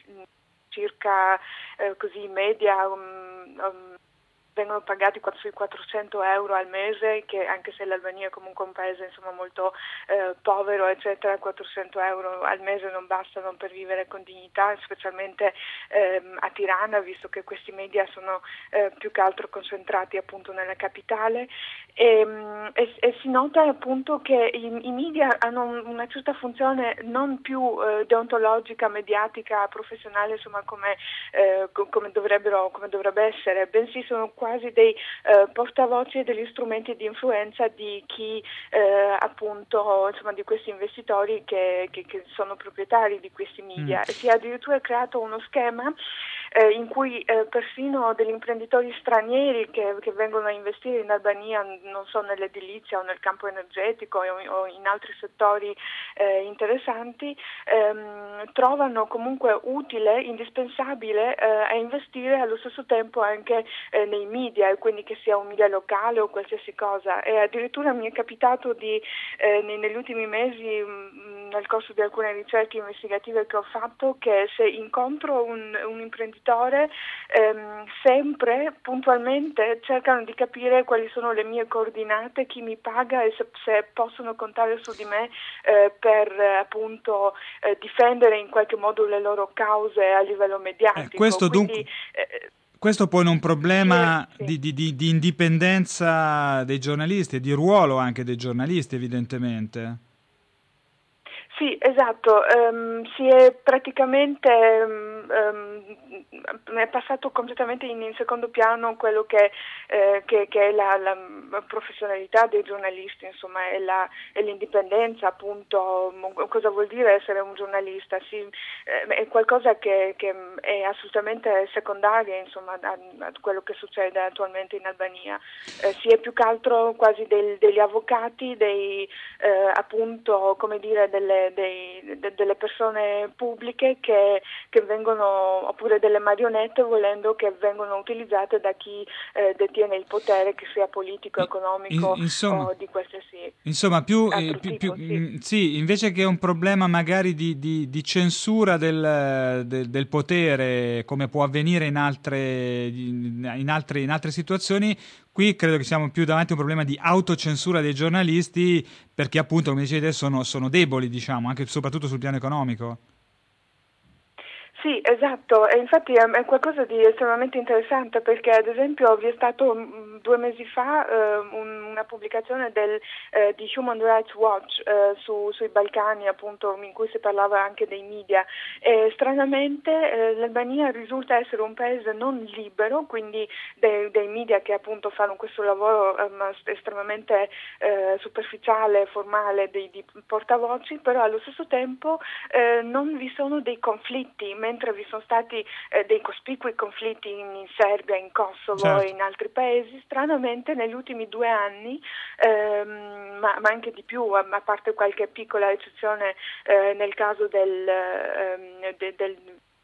circa eh, così media um, um, vengono pagati sui quattrocento euro al mese, che anche se l'Albania è comunque un paese insomma molto eh, povero eccetera, quattrocento euro al mese non bastano per vivere con dignità, specialmente ehm, a Tirana, visto che questi media sono eh, più che altro concentrati appunto nella capitale e, e, e si nota appunto che i, i media hanno una certa funzione non più eh, deontologica, mediatica, professionale, insomma come, eh, come dovrebbero, come dovrebbe essere, bensì sono quasi dei eh, portavoce degli strumenti di influenza di chi eh, appunto insomma di questi investitori che, che, che sono proprietari di questi media. Mm. Si è addirittura creato uno schema eh, in cui eh, persino degli imprenditori stranieri che, che vengono a investire in Albania, non so, nell'edilizia o nel campo energetico o, o in altri settori eh, interessanti, ehm, trovano comunque utile, indispensabile eh, a investire allo stesso tempo anche eh, nei media, e quindi che sia un media locale o qualsiasi cosa. E addirittura mi è capitato di eh, negli ultimi mesi mh, nel corso di alcune ricerche investigative che ho fatto, che se incontro un, un imprenditore ehm, sempre puntualmente cercano di capire quali sono le mie coordinate, chi mi paga e se, se possono contare su di me eh, per eh, appunto eh, difendere in qualche modo le loro cause a livello mediatico. Eh, questo quindi, dunque... eh, Questo pone un problema sì, sì. Di, di, di indipendenza dei giornalisti e di ruolo anche dei giornalisti, evidentemente. Sì, esatto, um, si è praticamente um, è passato completamente in, in secondo piano quello che, eh, che, che è la, la professionalità dei giornalisti, insomma, e, la, e l'indipendenza, appunto, cosa vuol dire essere un giornalista? Si, eh, è qualcosa che, che è assolutamente secondaria, insomma, a, a quello che succede attualmente in Albania. Eh, si è più che altro quasi del, degli avvocati, dei eh, appunto, come dire, delle Dei, de, delle persone pubbliche che, che vengono, oppure delle marionette, volendo, che vengono utilizzate da chi eh, detiene il potere, che sia politico, economico, insomma, o di qualsiasi insomma più, altro più, tipo, più sì. mh, sì, invece che un problema magari di, di, di censura del, del, del potere, come può avvenire in altre, in altre, in altre situazioni, qui credo che siamo più davanti a un problema di autocensura dei giornalisti, perché appunto, come dicevi adesso, sono, sono deboli, diciamo, anche soprattutto sul piano economico. Sì, esatto, e infatti è, è qualcosa di estremamente interessante, perché ad esempio vi è stato mh, due mesi fa eh, un, una pubblicazione del, eh, di Human Rights Watch eh, su, sui Balcani, appunto, in cui si parlava anche dei media, e stranamente eh, l'Albania risulta essere un paese non libero, quindi dei, dei media che appunto fanno questo lavoro um, estremamente eh, superficiale, formale, di, di portavoci, però allo stesso tempo eh, non vi sono dei conflitti, mentre vi sono stati eh, dei cospicui conflitti in, in Serbia, in Kosovo, certo, e in altri paesi. Stranamente negli ultimi due anni, ehm, ma, ma anche di più, a, a parte qualche piccola eccezione eh, nel caso del, ehm, de, del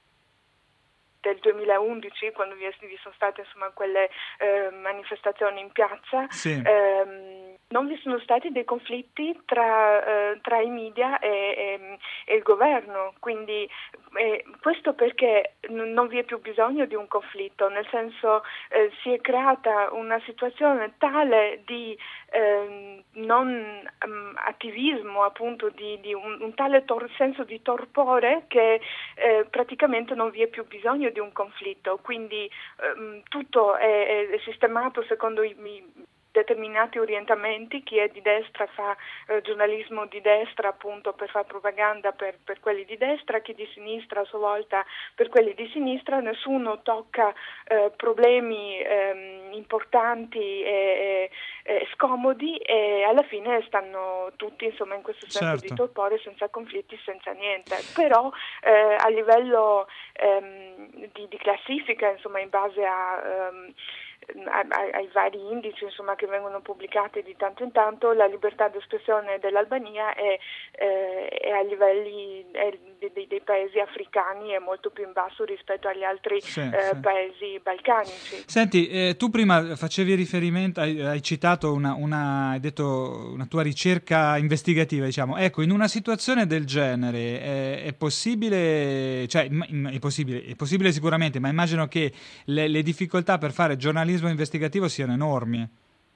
del duemilaundici, quando vi, vi sono state insomma quelle eh, manifestazioni in piazza, sì. ehm, non vi sono stati dei conflitti tra, eh, tra i media e, e, e il governo, quindi eh, questo perché n- non vi è più bisogno di un conflitto, nel senso eh, si è creata una situazione tale di eh, non um, attivismo, appunto di, di un, un tale tor- senso di torpore che eh, praticamente non vi è più bisogno di un conflitto, quindi ehm, tutto è, è sistemato secondo i, i determinati orientamenti. Chi è di destra fa eh, giornalismo di destra appunto per fare propaganda per, per quelli di destra, chi di sinistra a sua volta per quelli di sinistra, nessuno tocca eh, problemi ehm, importanti e, e, e scomodi, e alla fine stanno tutti insomma in questo senso certo. di torpore, senza conflitti, senza niente. Però eh, a livello ehm, di, di classifica, insomma in base a ehm, Ai, ai vari indici insomma che vengono pubblicati di tanto in tanto, la libertà d'espressione dell'Albania è, eh, è a livelli è dei, dei paesi africani è molto più in basso rispetto agli altri sì, eh, sì. paesi balcanici. Senti, eh, tu prima facevi riferimento, hai, hai citato una, una, hai detto una tua ricerca investigativa, diciamo. Ecco, in una situazione del genere è, è possibile, cioè è possibile, è possibile sicuramente, ma immagino che le, le difficoltà per fare giornalismo investigativo siano enormi.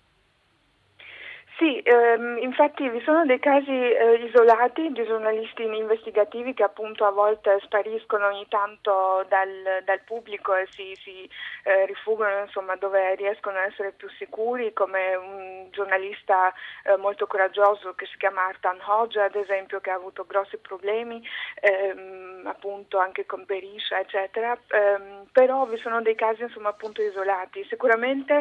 Sì, ehm, infatti vi sono dei casi eh, isolati di giornalisti investigativi che appunto a volte spariscono ogni tanto dal, dal pubblico e si, si eh, rifuggono insomma dove riescono a essere più sicuri, come un giornalista eh, molto coraggioso che si chiama Artan Hoxha, ad esempio, che ha avuto grossi problemi ehm, appunto anche con Berisha eccetera, ehm, però vi sono dei casi insomma appunto isolati. Sicuramente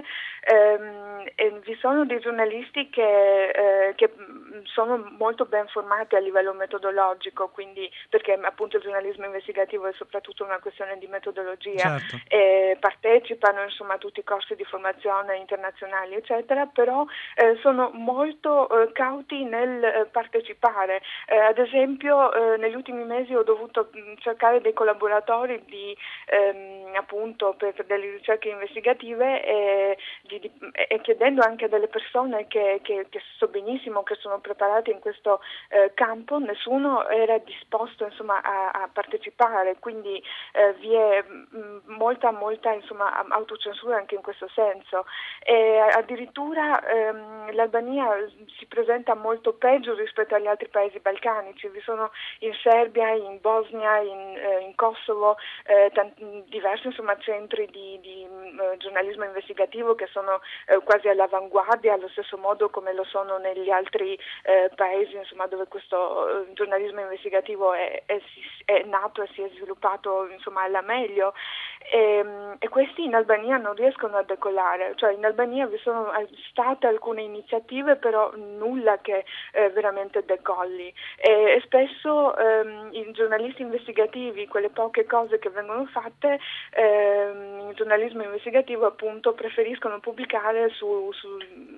ehm, e vi sono dei giornalisti che Eh, che sono molto ben formati a livello metodologico, quindi perché appunto il giornalismo investigativo è soprattutto una questione di metodologia, certo. e partecipano insomma a tutti i corsi di formazione internazionali eccetera, però eh, sono molto eh, cauti nel eh, partecipare. Eh, ad esempio eh, negli ultimi mesi ho dovuto mh, cercare dei collaboratori di ehm, appunto per, per delle ricerche investigative e, di, di, e chiedendo anche a delle persone che, che che so benissimo che sono preparati in questo eh, campo, nessuno era disposto insomma a, a partecipare, quindi eh, vi è mh, molta molta insomma autocensura anche in questo senso, e addirittura ehm, l'Albania si presenta molto peggio rispetto agli altri paesi balcanici. Vi sono in Serbia, in Bosnia, in, eh, in Kosovo eh, tanti, diversi insomma centri di, di eh, giornalismo investigativo che sono eh, quasi all'avanguardia, allo stesso modo come lo sono negli altri eh, paesi insomma dove questo eh, giornalismo investigativo è, è, è nato e si è sviluppato insomma alla meglio, e, e questi in Albania non riescono a decollare, cioè in Albania vi sono state alcune iniziative però nulla che eh, veramente decolli, e, e spesso ehm, i giornalisti investigativi, quelle poche cose che vengono fatte ehm, il giornalismo investigativo appunto preferiscono pubblicare su, su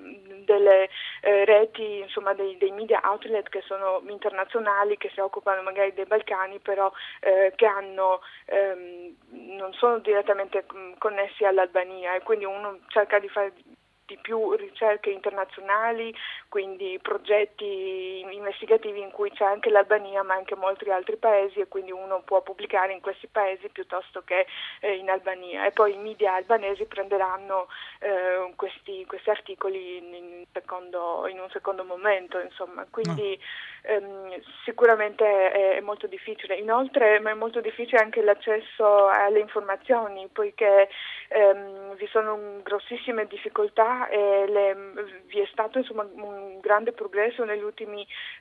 delle eh, reti insomma dei, dei media outlet che sono internazionali, che si occupano magari dei Balcani, però eh, che hanno ehm, non sono direttamente connessi all'Albania, e quindi uno cerca di fare di più ricerche internazionali, quindi progetti investigativi in cui c'è anche l'Albania ma anche molti altri paesi, e quindi uno può pubblicare in questi paesi piuttosto che eh, in Albania, e poi i media albanesi prenderanno eh, questi, questi articoli in, in, secondo, in un secondo momento, insomma, quindi no. ehm, sicuramente è, è molto difficile. Inoltre è molto difficile anche l'accesso alle informazioni, poiché ehm, vi sono grossissime difficoltà e le, vi è stato insomma un grande progresso negli ultimi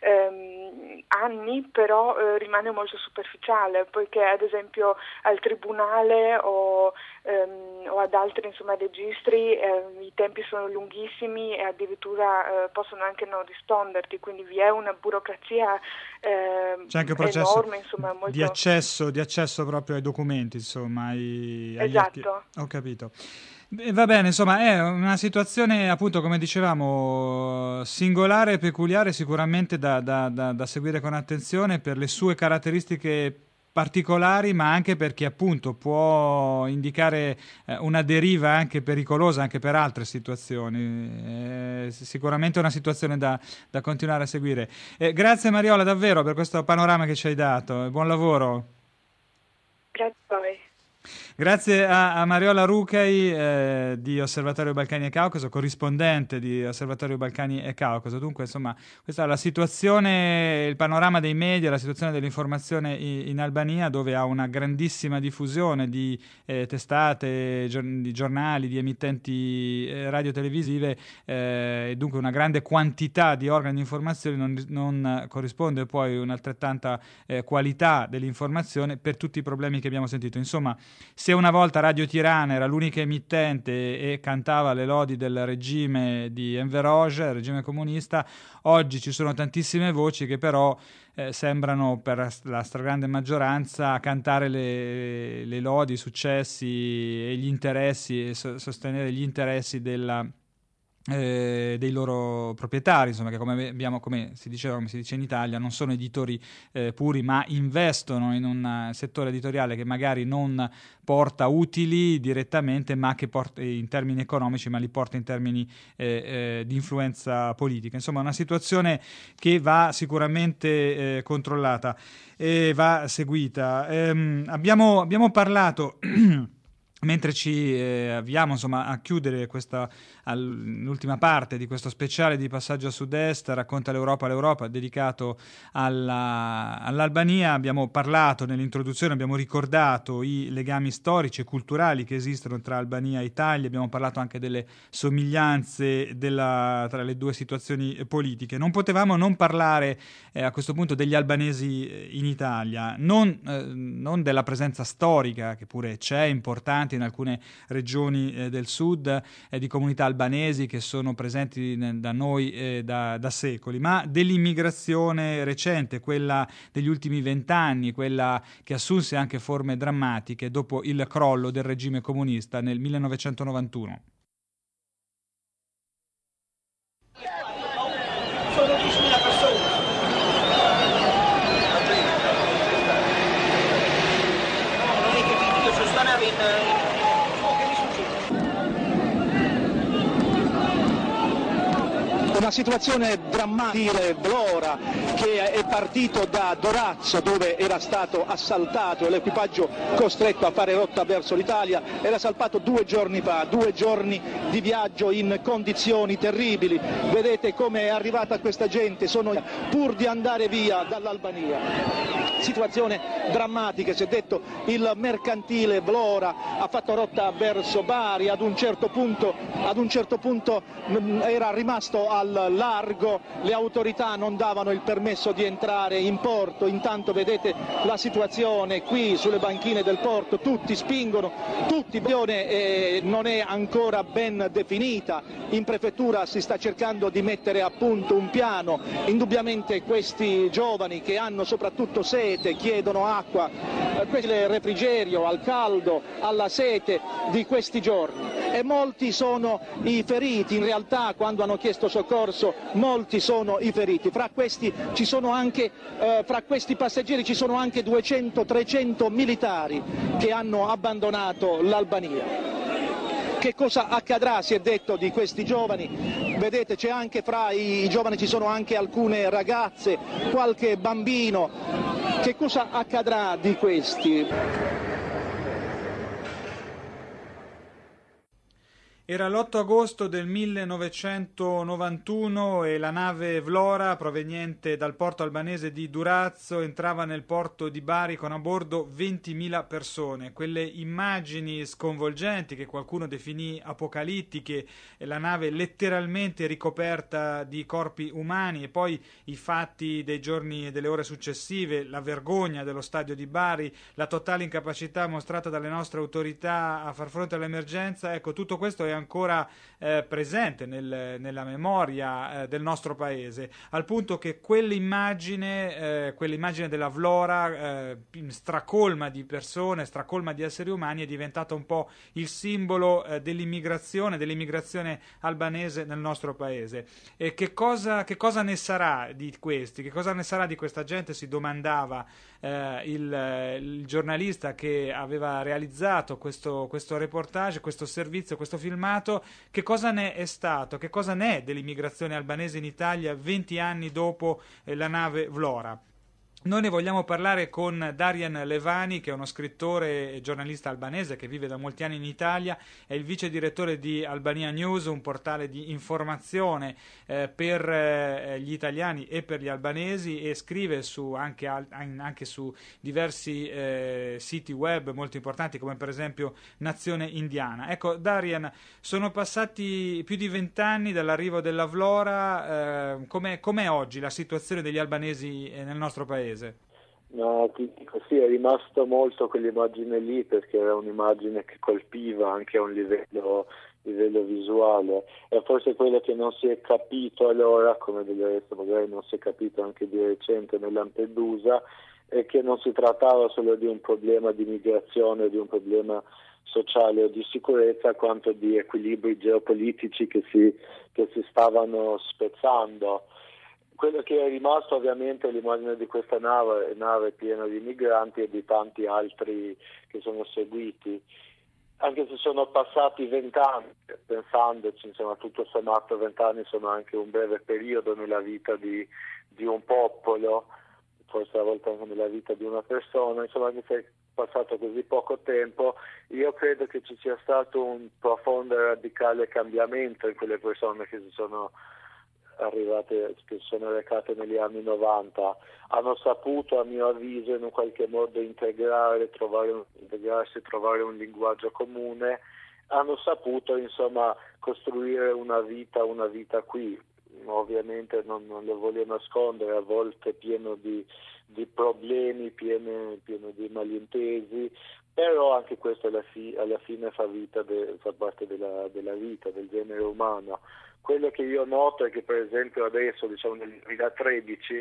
ehm, anni, però eh, rimane molto superficiale, poiché ad esempio al tribunale o, ehm, o ad altri insomma registri eh, i tempi sono lunghissimi e addirittura eh, possono anche non risponderti, quindi vi è una burocrazia eh, C'è anche un processo enorme, insomma, molto... di accesso, di accesso proprio ai documenti, insomma, ai, agli esatto. archi... Ho capito. Va bene, insomma, è una situazione, appunto, come dicevamo, singolare e peculiare, sicuramente da, da, da, da seguire con attenzione per le sue caratteristiche particolari, ma anche perché appunto può indicare eh, una deriva anche pericolosa anche per altre situazioni. È sicuramente una situazione da, da continuare a seguire. Eh, grazie Mariola davvero per questo panorama che ci hai dato, buon lavoro. Grazie a voi. Grazie a, a Mariola Rucai eh, di Osservatorio Balcani e Caucaso, corrispondente di Osservatorio Balcani e Caucaso. Dunque, insomma, questa è la situazione, il panorama dei media, la situazione dell'informazione in, in Albania, dove ha una grandissima diffusione di eh, testate, gior- di giornali, di emittenti eh, radio-televisive, eh, e dunque una grande quantità di organi di informazione non, non corrisponde poi un'altrettanta eh, qualità dell'informazione per tutti i problemi che abbiamo sentito. Insomma, se una volta Radio Tirana era l'unica emittente e cantava le lodi del regime di Enver Hoxha, il regime comunista, oggi ci sono tantissime voci che però eh, sembrano per la stragrande maggioranza cantare le, le lodi, i successi e gli interessi e so, sostenere gli interessi della Eh, dei loro proprietari, insomma, che come abbiamo, come si diceva, come si dice in Italia, non sono editori eh, puri, ma investono in un settore editoriale che magari non porta utili direttamente, ma che porta in termini economici, ma li porta in termini eh, eh, di influenza politica. Insomma, una situazione che va sicuramente eh, controllata e va seguita. Ehm, abbiamo, abbiamo parlato mentre ci eh, avviamo insomma a chiudere questa l'ultima parte di questo speciale di Passaggio a Sud-Est, racconta l'Europa l'Europa, dedicato alla, all'Albania. Abbiamo parlato nell'introduzione, abbiamo ricordato i legami storici e culturali che esistono tra Albania e Italia, abbiamo parlato anche delle somiglianze della, tra le due situazioni politiche. Non potevamo non parlare eh, a questo punto degli albanesi in Italia, non, eh, non della presenza storica, che pure c'è, importante in alcune regioni eh, del sud, eh, di comunità albanesi che sono presenti ne, da noi eh, da, da secoli, ma dell'immigrazione recente, quella degli ultimi vent'anni, quella che assunse anche forme drammatiche dopo il crollo del regime comunista nel millenovecentonovantuno. Sono diecimila persone. No, non è che io sono stato in... Una situazione drammatica, Vlora, che è partito da Dorazzo, dove era stato assaltato e l'equipaggio costretto a fare rotta verso l'Italia, era salpato due giorni fa, due giorni di viaggio in condizioni terribili. Vedete come è arrivata questa gente, sono pur di andare via dall'Albania. Situazione drammatica, si è detto, il mercantile Vlora ha fatto rotta verso Bari, ad un certo punto, ad un certo punto mh, era rimasto al largo, le autorità non davano il permesso di entrare in porto. Intanto vedete la situazione qui sulle banchine del porto, tutti spingono, tutti, eh, non è ancora ben definita, in prefettura si sta cercando di mettere a punto un piano. Indubbiamente questi giovani che hanno soprattutto sete chiedono acqua, eh, il refrigerio al caldo, alla sete di questi giorni, e molti sono i feriti. In realtà, quando hanno chiesto soccorso, molti sono i feriti. Fra questi ci sono anche eh, fra questi passeggeri ci sono anche duecento trecento militari che hanno abbandonato l'Albania. Che cosa accadrà, si è detto, di questi giovani? Vedete, c'è anche fra i, i giovani ci sono anche alcune ragazze, qualche bambino. Che cosa accadrà di questi? Era l'otto agosto del millenovecentonovantuno e la nave Vlora, proveniente dal porto albanese di Durazzo, entrava nel porto di Bari con a bordo ventimila persone. Quelle immagini sconvolgenti che qualcuno definì apocalittiche, la nave letteralmente ricoperta di corpi umani, e poi i fatti dei giorni e delle ore successive, la vergogna dello stadio di Bari, la totale incapacità mostrata dalle nostre autorità a far fronte all'emergenza. Ecco, tutto questo è ancora eh, presente nel, nella memoria eh, del nostro paese, al punto che quell'immagine, eh, quell'immagine della Vlora, eh, stracolma di persone, stracolma di esseri umani, è diventata un po' il simbolo eh, dell'immigrazione, dell'immigrazione albanese nel nostro paese. E che cosa, che cosa ne sarà di questi? Che cosa ne sarà di questa gente? Si domandava eh, il, il giornalista che aveva realizzato questo, questo reportage, questo servizio, questo filmato. Che cosa ne è stato, che cosa ne è dell'immigrazione albanese in Italia venti anni dopo eh, la nave Vlora? Noi ne vogliamo parlare con Darian Levani, che è uno scrittore e giornalista albanese che vive da molti anni in Italia, è il vice direttore di Albania News, un portale di informazione eh, per eh, gli italiani e per gli albanesi, e scrive su, anche, anche su diversi eh, siti web molto importanti, come per esempio Nazione Indiana. Ecco, Darian, sono passati più di vent'anni dall'arrivo dell'Avlora, eh, com'è, com'è oggi la situazione degli albanesi nel nostro paese? No, ti dico, sì, è rimasto molto quell'immagine lì, perché era un'immagine che colpiva anche a un livello, livello visuale, e forse quello che non si è capito allora, come del resto magari non si è capito anche di recente nel Lampedusa, è che non si trattava solo di un problema di migrazione, di un problema sociale o di sicurezza, quanto di equilibri geopolitici che si, che si stavano spezzando. Quello che è rimasto ovviamente è l'immagine di questa nave, nave piena di migranti e di tanti altri che sono seguiti. Anche se sono passati vent'anni, pensandoci, insomma, tutto sommato vent'anni sono anche un breve periodo nella vita di, di un popolo, forse a volte anche nella vita di una persona, insomma, anche se è passato così poco tempo, io credo che ci sia stato un profondo e radicale cambiamento in quelle persone che si sono arrivate, che sono recate negli anni novanta. Hanno saputo, a mio avviso, in un qualche modo integrare, trovare un, integrarsi, trovare un linguaggio comune, hanno saputo insomma costruire una vita, una vita qui, ovviamente non, non lo voglio nascondere, a volte pieno di, di problemi, pieno, pieno di malintesi, però anche questo alla, fi, alla fine fa, vita de, fa parte della, della vita, del genere umano. Quello che io noto è che per esempio adesso, diciamo nel duemilatredici,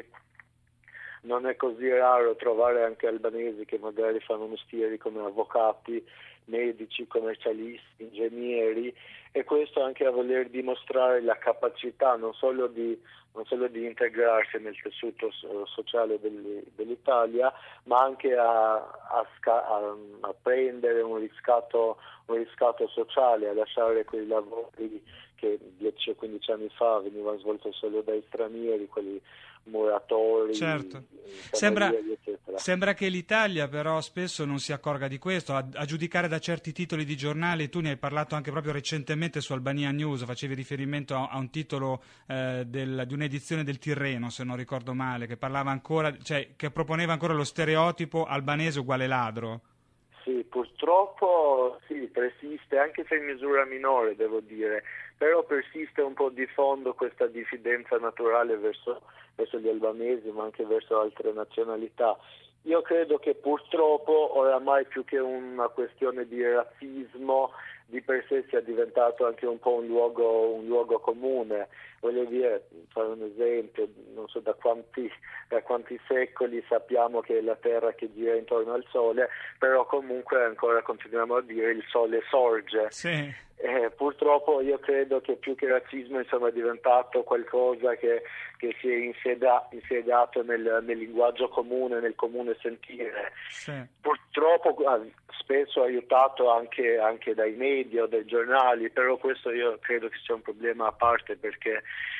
non è così raro trovare anche albanesi che magari fanno mestieri come avvocati, medici, commercialisti, ingegneri, e questo anche a voler dimostrare la capacità non solo di, non solo di integrarsi nel tessuto sociale del, dell'Italia, ma anche a, a, a, a prendere un riscatto, un riscatto sociale, a lasciare quei lavori che dieci o quindici anni fa venivano svolti solo dai stranieri, quelli muratori, certo. Sembra, sembra che l'Italia però spesso non si accorga di questo, a, a giudicare da certi titoli di giornali. Tu ne hai parlato anche proprio recentemente su Albania News, facevi riferimento a, a un titolo eh, del, di un'edizione del Tirreno, se non ricordo male, che parlava ancora, cioè che proponeva ancora lo stereotipo albanese uguale ladro. Sì, purtroppo sì, persiste, anche se in misura minore, devo dire, però persiste un po' di fondo questa diffidenza naturale verso, verso gli albanesi, ma anche verso altre nazionalità. Io credo che purtroppo oramai più che una questione di razzismo, di per sé sia diventato anche un po' un luogo, un luogo comune. Voglio dire, fare un esempio, non so da quanti, da quanti secoli sappiamo che è la Terra che gira intorno al Sole, però comunque ancora continuiamo a dire il Sole sorge. Sì. Eh, purtroppo io credo che più che razzismo insomma è diventato qualcosa che, che si è inseda, insediato nel, nel linguaggio comune, nel comune sentire. Sì. Purtroppo spesso aiutato anche, anche dai media o dai giornali, però questo io credo che sia un problema a parte, perché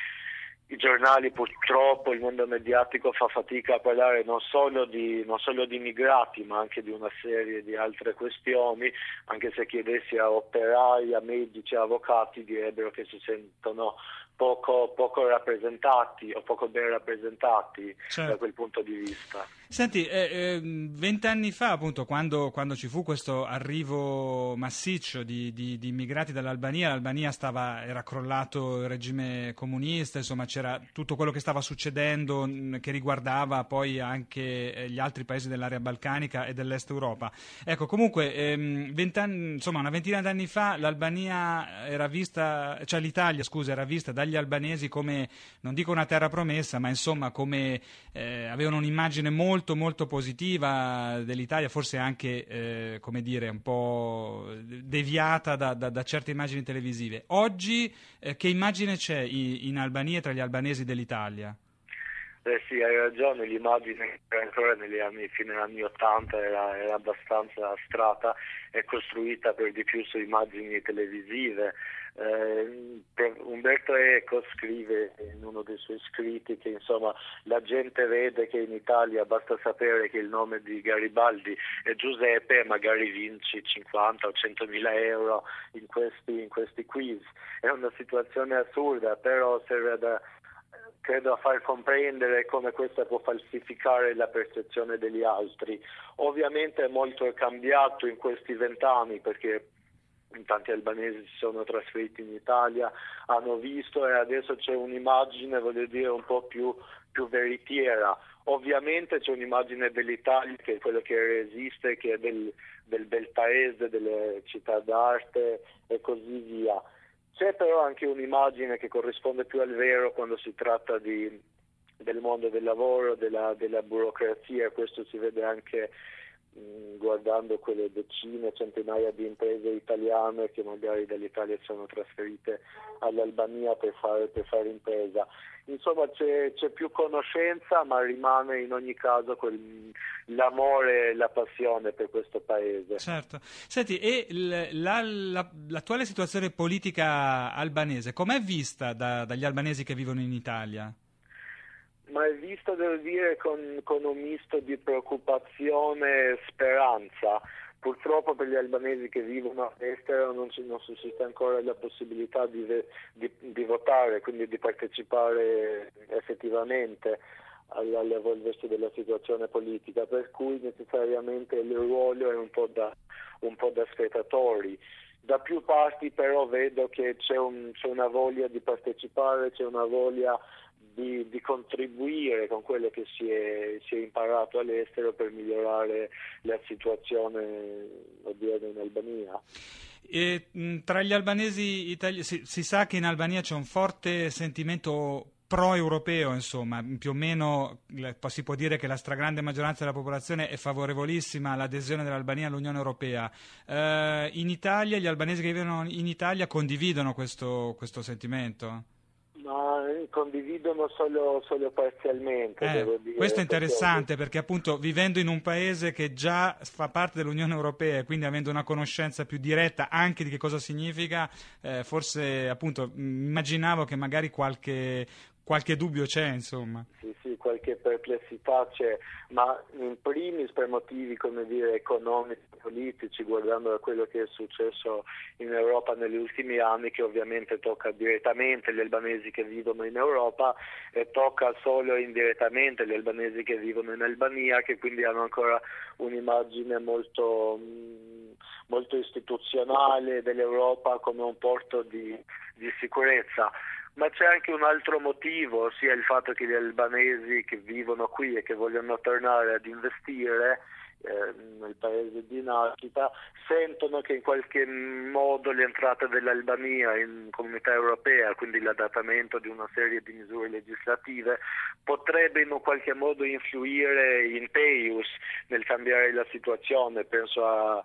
i giornali, purtroppo, il mondo mediatico fa fatica a parlare non solo di non solo di immigrati, ma anche di una serie di altre questioni. Anche se chiedessi a operai, a medici, a avvocati, direbbero che si sentono poco, poco rappresentati o poco ben rappresentati, certo, da quel punto di vista. Senti, vent'anni eh, fa, appunto, quando, quando ci fu questo arrivo massiccio di, di, di immigrati dall'Albania, l'Albania stava, era crollato il regime comunista, insomma c'era tutto quello che stava succedendo, mh, che riguardava poi anche eh, gli altri paesi dell'area balcanica e dell'est Europa. Ecco, comunque, ehm, vent'anni, insomma una ventina d'anni fa l'Albania era vista, cioè l'Italia, scusa, era vista dagli albanesi come, non dico una terra promessa, ma insomma come eh, avevano un'immagine molto molto molto positiva dell'Italia, forse anche eh, come dire un po' deviata da, da, da certe immagini televisive. Oggi eh, che immagine c'è in, in Albania tra gli albanesi dell'Italia? Eh sì, hai ragione, l'immagine che ancora negli anni, fine degli anni ottanta era, era abbastanza astratta e costruita per di più su immagini televisive. Eh, Umberto Eco scrive in uno dei suoi scritti che insomma la gente vede che in Italia basta sapere che il nome di Garibaldi è Giuseppe e magari vinci cinquanta o centomila euro in questi, in questi quiz. È una situazione assurda, però serve da credo a far comprendere come questa può falsificare la percezione degli altri. Ovviamente molto è cambiato in questi vent'anni perché tanti albanesi si sono trasferiti in Italia, hanno visto e adesso c'è un'immagine, voglio dire, un po' più, più veritiera. Ovviamente c'è un'immagine dell'Italia che è quello che resiste, che è del, del bel paese, delle città d'arte e così via. C'è però anche un'immagine che corrisponde più al vero quando si tratta di, del mondo del lavoro, della, della burocrazia. Questo si vede anche mh, guardando quelle decine, centinaia di imprese italiane che magari dall'Italia sono trasferite all'Albania per fare, per fare impresa. Insomma c'è, c'è più conoscenza, ma rimane in ogni caso quel, l'amore e la passione per questo paese. Certo. Senti, e la, la, l'attuale situazione politica albanese com'è vista da, dagli albanesi che vivono in Italia? Ma è vista, devo dire, con, con un misto di preoccupazione e speranza. Purtroppo per gli albanesi che vivono all'estero non, ci, non sussiste ancora la possibilità di, di, di votare, quindi di partecipare effettivamente all'evolversi della situazione politica, per cui necessariamente il ruolo è un po' da, un po' da spettatori. Da più parti però vedo che c'è, un, c'è una voglia di partecipare, c'è una voglia Di, di contribuire con quello che si è, si è imparato all'estero per migliorare la situazione odierna in Albania. E, mh, tra gli albanesi italiani si, si sa che in Albania c'è un forte sentimento pro-europeo, insomma, più o meno si può dire che la stragrande maggioranza della popolazione è favorevolissima all'adesione dell'Albania all'Unione Europea. Eh, in Italia, gli albanesi che vivono in Italia condividono questo, questo sentimento? Ma condividono solo, solo parzialmente, eh, devo dire. Questo è interessante perché appunto vivendo in un paese che già fa parte dell'Unione Europea e quindi avendo una conoscenza più diretta anche di che cosa significa, eh, forse appunto immaginavo che magari qualche, qualche dubbio c'è, insomma. Sì, sì, qualche perplessità c'è, ma in primis per motivi, come dire, economici, politici, guardando a quello che è successo in Europa negli ultimi anni, che ovviamente tocca direttamente gli albanesi che vivono in Europa e tocca solo indirettamente gli albanesi che vivono in Albania, che quindi hanno ancora un'immagine molto, molto istituzionale dell'Europa come un porto di, di sicurezza. Ma c'è anche un altro motivo, ossia il fatto che gli albanesi che vivono qui e che vogliono tornare ad investire eh, nel paese di nascita sentono che in qualche modo l'entrata dell'Albania in Comunità Europea, quindi l'adattamento di una serie di misure legislative, potrebbe in un qualche modo influire in peius nel cambiare la situazione. Penso a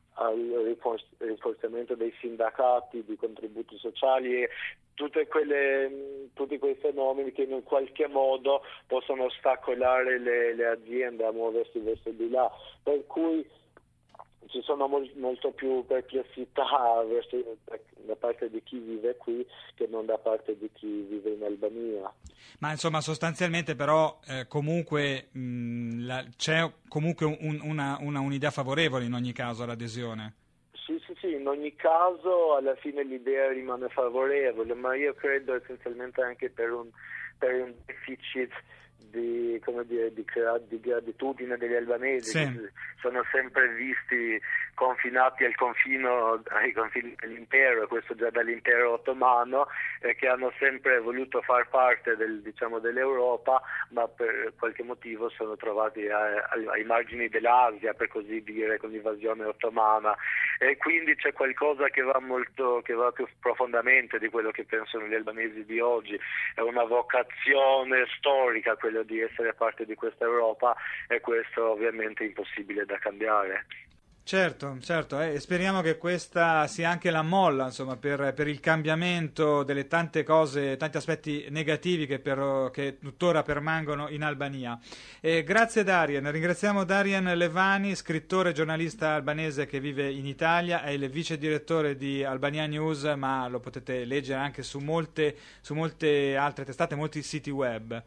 al rinforzamento dei sindacati, di contributi sociali e tutte quelle, tutti quei fenomeni che in un qualche modo possono ostacolare le, le aziende a muoversi verso di là, per cui ci sono mol, molto più perplessità verso, da parte di chi vive qui che non da parte di chi vive in Albania. Ma insomma sostanzialmente però eh, comunque mh, la, c'è comunque un, una, una un'idea favorevole in ogni caso all'adesione. Sì, sì, sì, in ogni caso alla fine l'idea rimane favorevole, ma io credo essenzialmente anche per un, per un deficit di, come dire, di, di gratitudine degli albanesi, sì, che sono sempre visti confinati al confino, ai confini dell'impero, questo già dall'impero ottomano, e che hanno sempre voluto far parte del, diciamo, dell'Europa, ma per qualche motivo sono trovati a, a, ai margini dell'Asia, per così dire, con l'invasione ottomana, e quindi c'è qualcosa che va molto, che va più profondamente di quello che pensano gli albanesi di oggi. È una vocazione storica quello di essere parte di questa Europa, e questo ovviamente è impossibile da cambiare. Certo, certo, eh, e speriamo che questa sia anche la molla, insomma, per, per il cambiamento delle tante cose, tanti aspetti negativi che, per, che tuttora permangono in Albania. E grazie Darian, ringraziamo Darian Levani, scrittore e giornalista albanese che vive in Italia, è il vice direttore di Albania News, ma lo potete leggere anche su molte, su molte altre testate, molti siti web.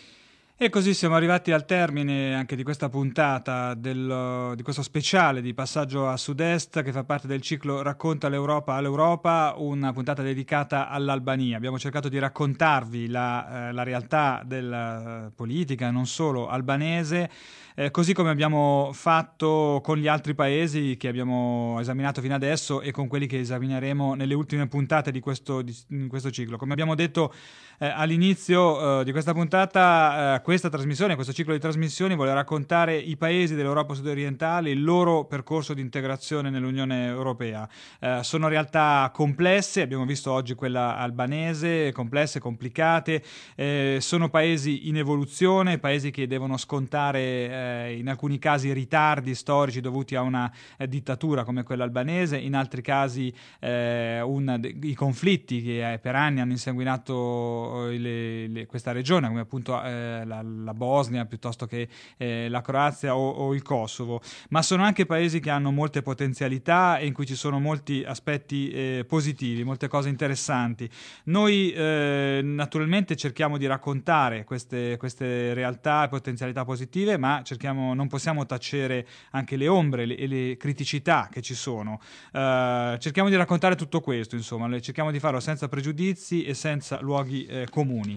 E così siamo arrivati al termine anche di questa puntata, del, di questo speciale di Passaggio a Sud-Est che fa parte del ciclo Racconta l'Europa all'Europa, una puntata dedicata all'Albania. Abbiamo cercato di raccontarvi la, eh, la realtà della politica, non solo albanese, eh, così come abbiamo fatto con gli altri paesi che abbiamo esaminato fino adesso e con quelli che esamineremo nelle ultime puntate di questo, di, in questo ciclo. Come abbiamo detto eh, all'inizio eh, di questa puntata, eh, questa trasmissione, questo ciclo di trasmissioni vuole raccontare i paesi dell'Europa sudorientale, il loro percorso di integrazione nell'Unione Europea. Eh, sono realtà complesse, abbiamo visto oggi quella albanese, complesse, complicate, eh, sono paesi in evoluzione, paesi che devono scontare eh, in alcuni casi ritardi storici dovuti a una eh, dittatura come quella albanese, in altri casi eh, un, i conflitti che eh, per anni hanno insanguinato eh, le, le, questa regione, come appunto eh, la, la Bosnia piuttosto che eh, la Croazia o, o il Kosovo, ma sono anche paesi che hanno molte potenzialità e in cui ci sono molti aspetti eh, positivi, molte cose interessanti. Noi eh, naturalmente cerchiamo di raccontare queste, queste realtà e potenzialità positive, ma cerchiamo, non possiamo tacere anche le ombre e le, le criticità che ci sono. Uh, cerchiamo di raccontare tutto questo, insomma, cerchiamo di farlo senza pregiudizi e senza luoghi eh, comuni.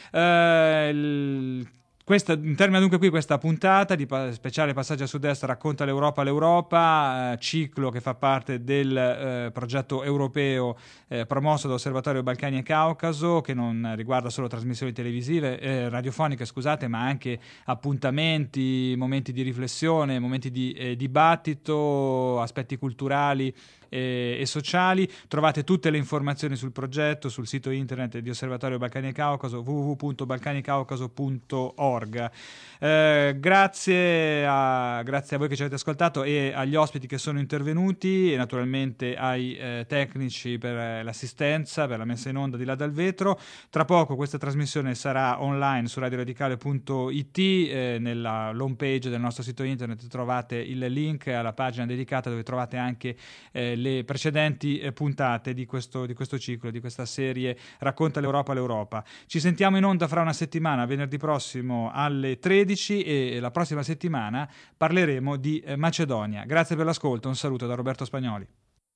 Uh, il... Questa, termina dunque qui questa puntata di pa- speciale Passaggio a Sud-Est Racconta l'Europa all'Europa, eh, ciclo che fa parte del eh, progetto europeo eh, promosso dall'Osservatorio Balcani e Caucaso, che non riguarda solo trasmissioni televisive, eh, radiofoniche scusate, ma anche appuntamenti, momenti di riflessione, momenti di eh, dibattito, aspetti culturali e, e sociali. Trovate tutte le informazioni sul progetto sul sito internet di Osservatorio Balcani e Caucaso w w w punto balcani caucaso punto org. Eh, grazie, a, grazie a voi che ci avete ascoltato e agli ospiti che sono intervenuti e naturalmente ai eh, tecnici per l'assistenza, per la messa in onda di là dal vetro. Tra poco questa trasmissione sarà online su radio radicale punto i t, eh, nella home page del nostro sito internet trovate il link alla pagina dedicata dove trovate anche eh, le precedenti eh, puntate di questo, di questo ciclo, di questa serie Racconta l'Europa all'Europa. Ci sentiamo in onda fra una settimana, venerdì prossimo alle tredici, e la prossima settimana parleremo di Macedonia. Grazie per l'ascolto, un saluto da Roberto Spagnoli.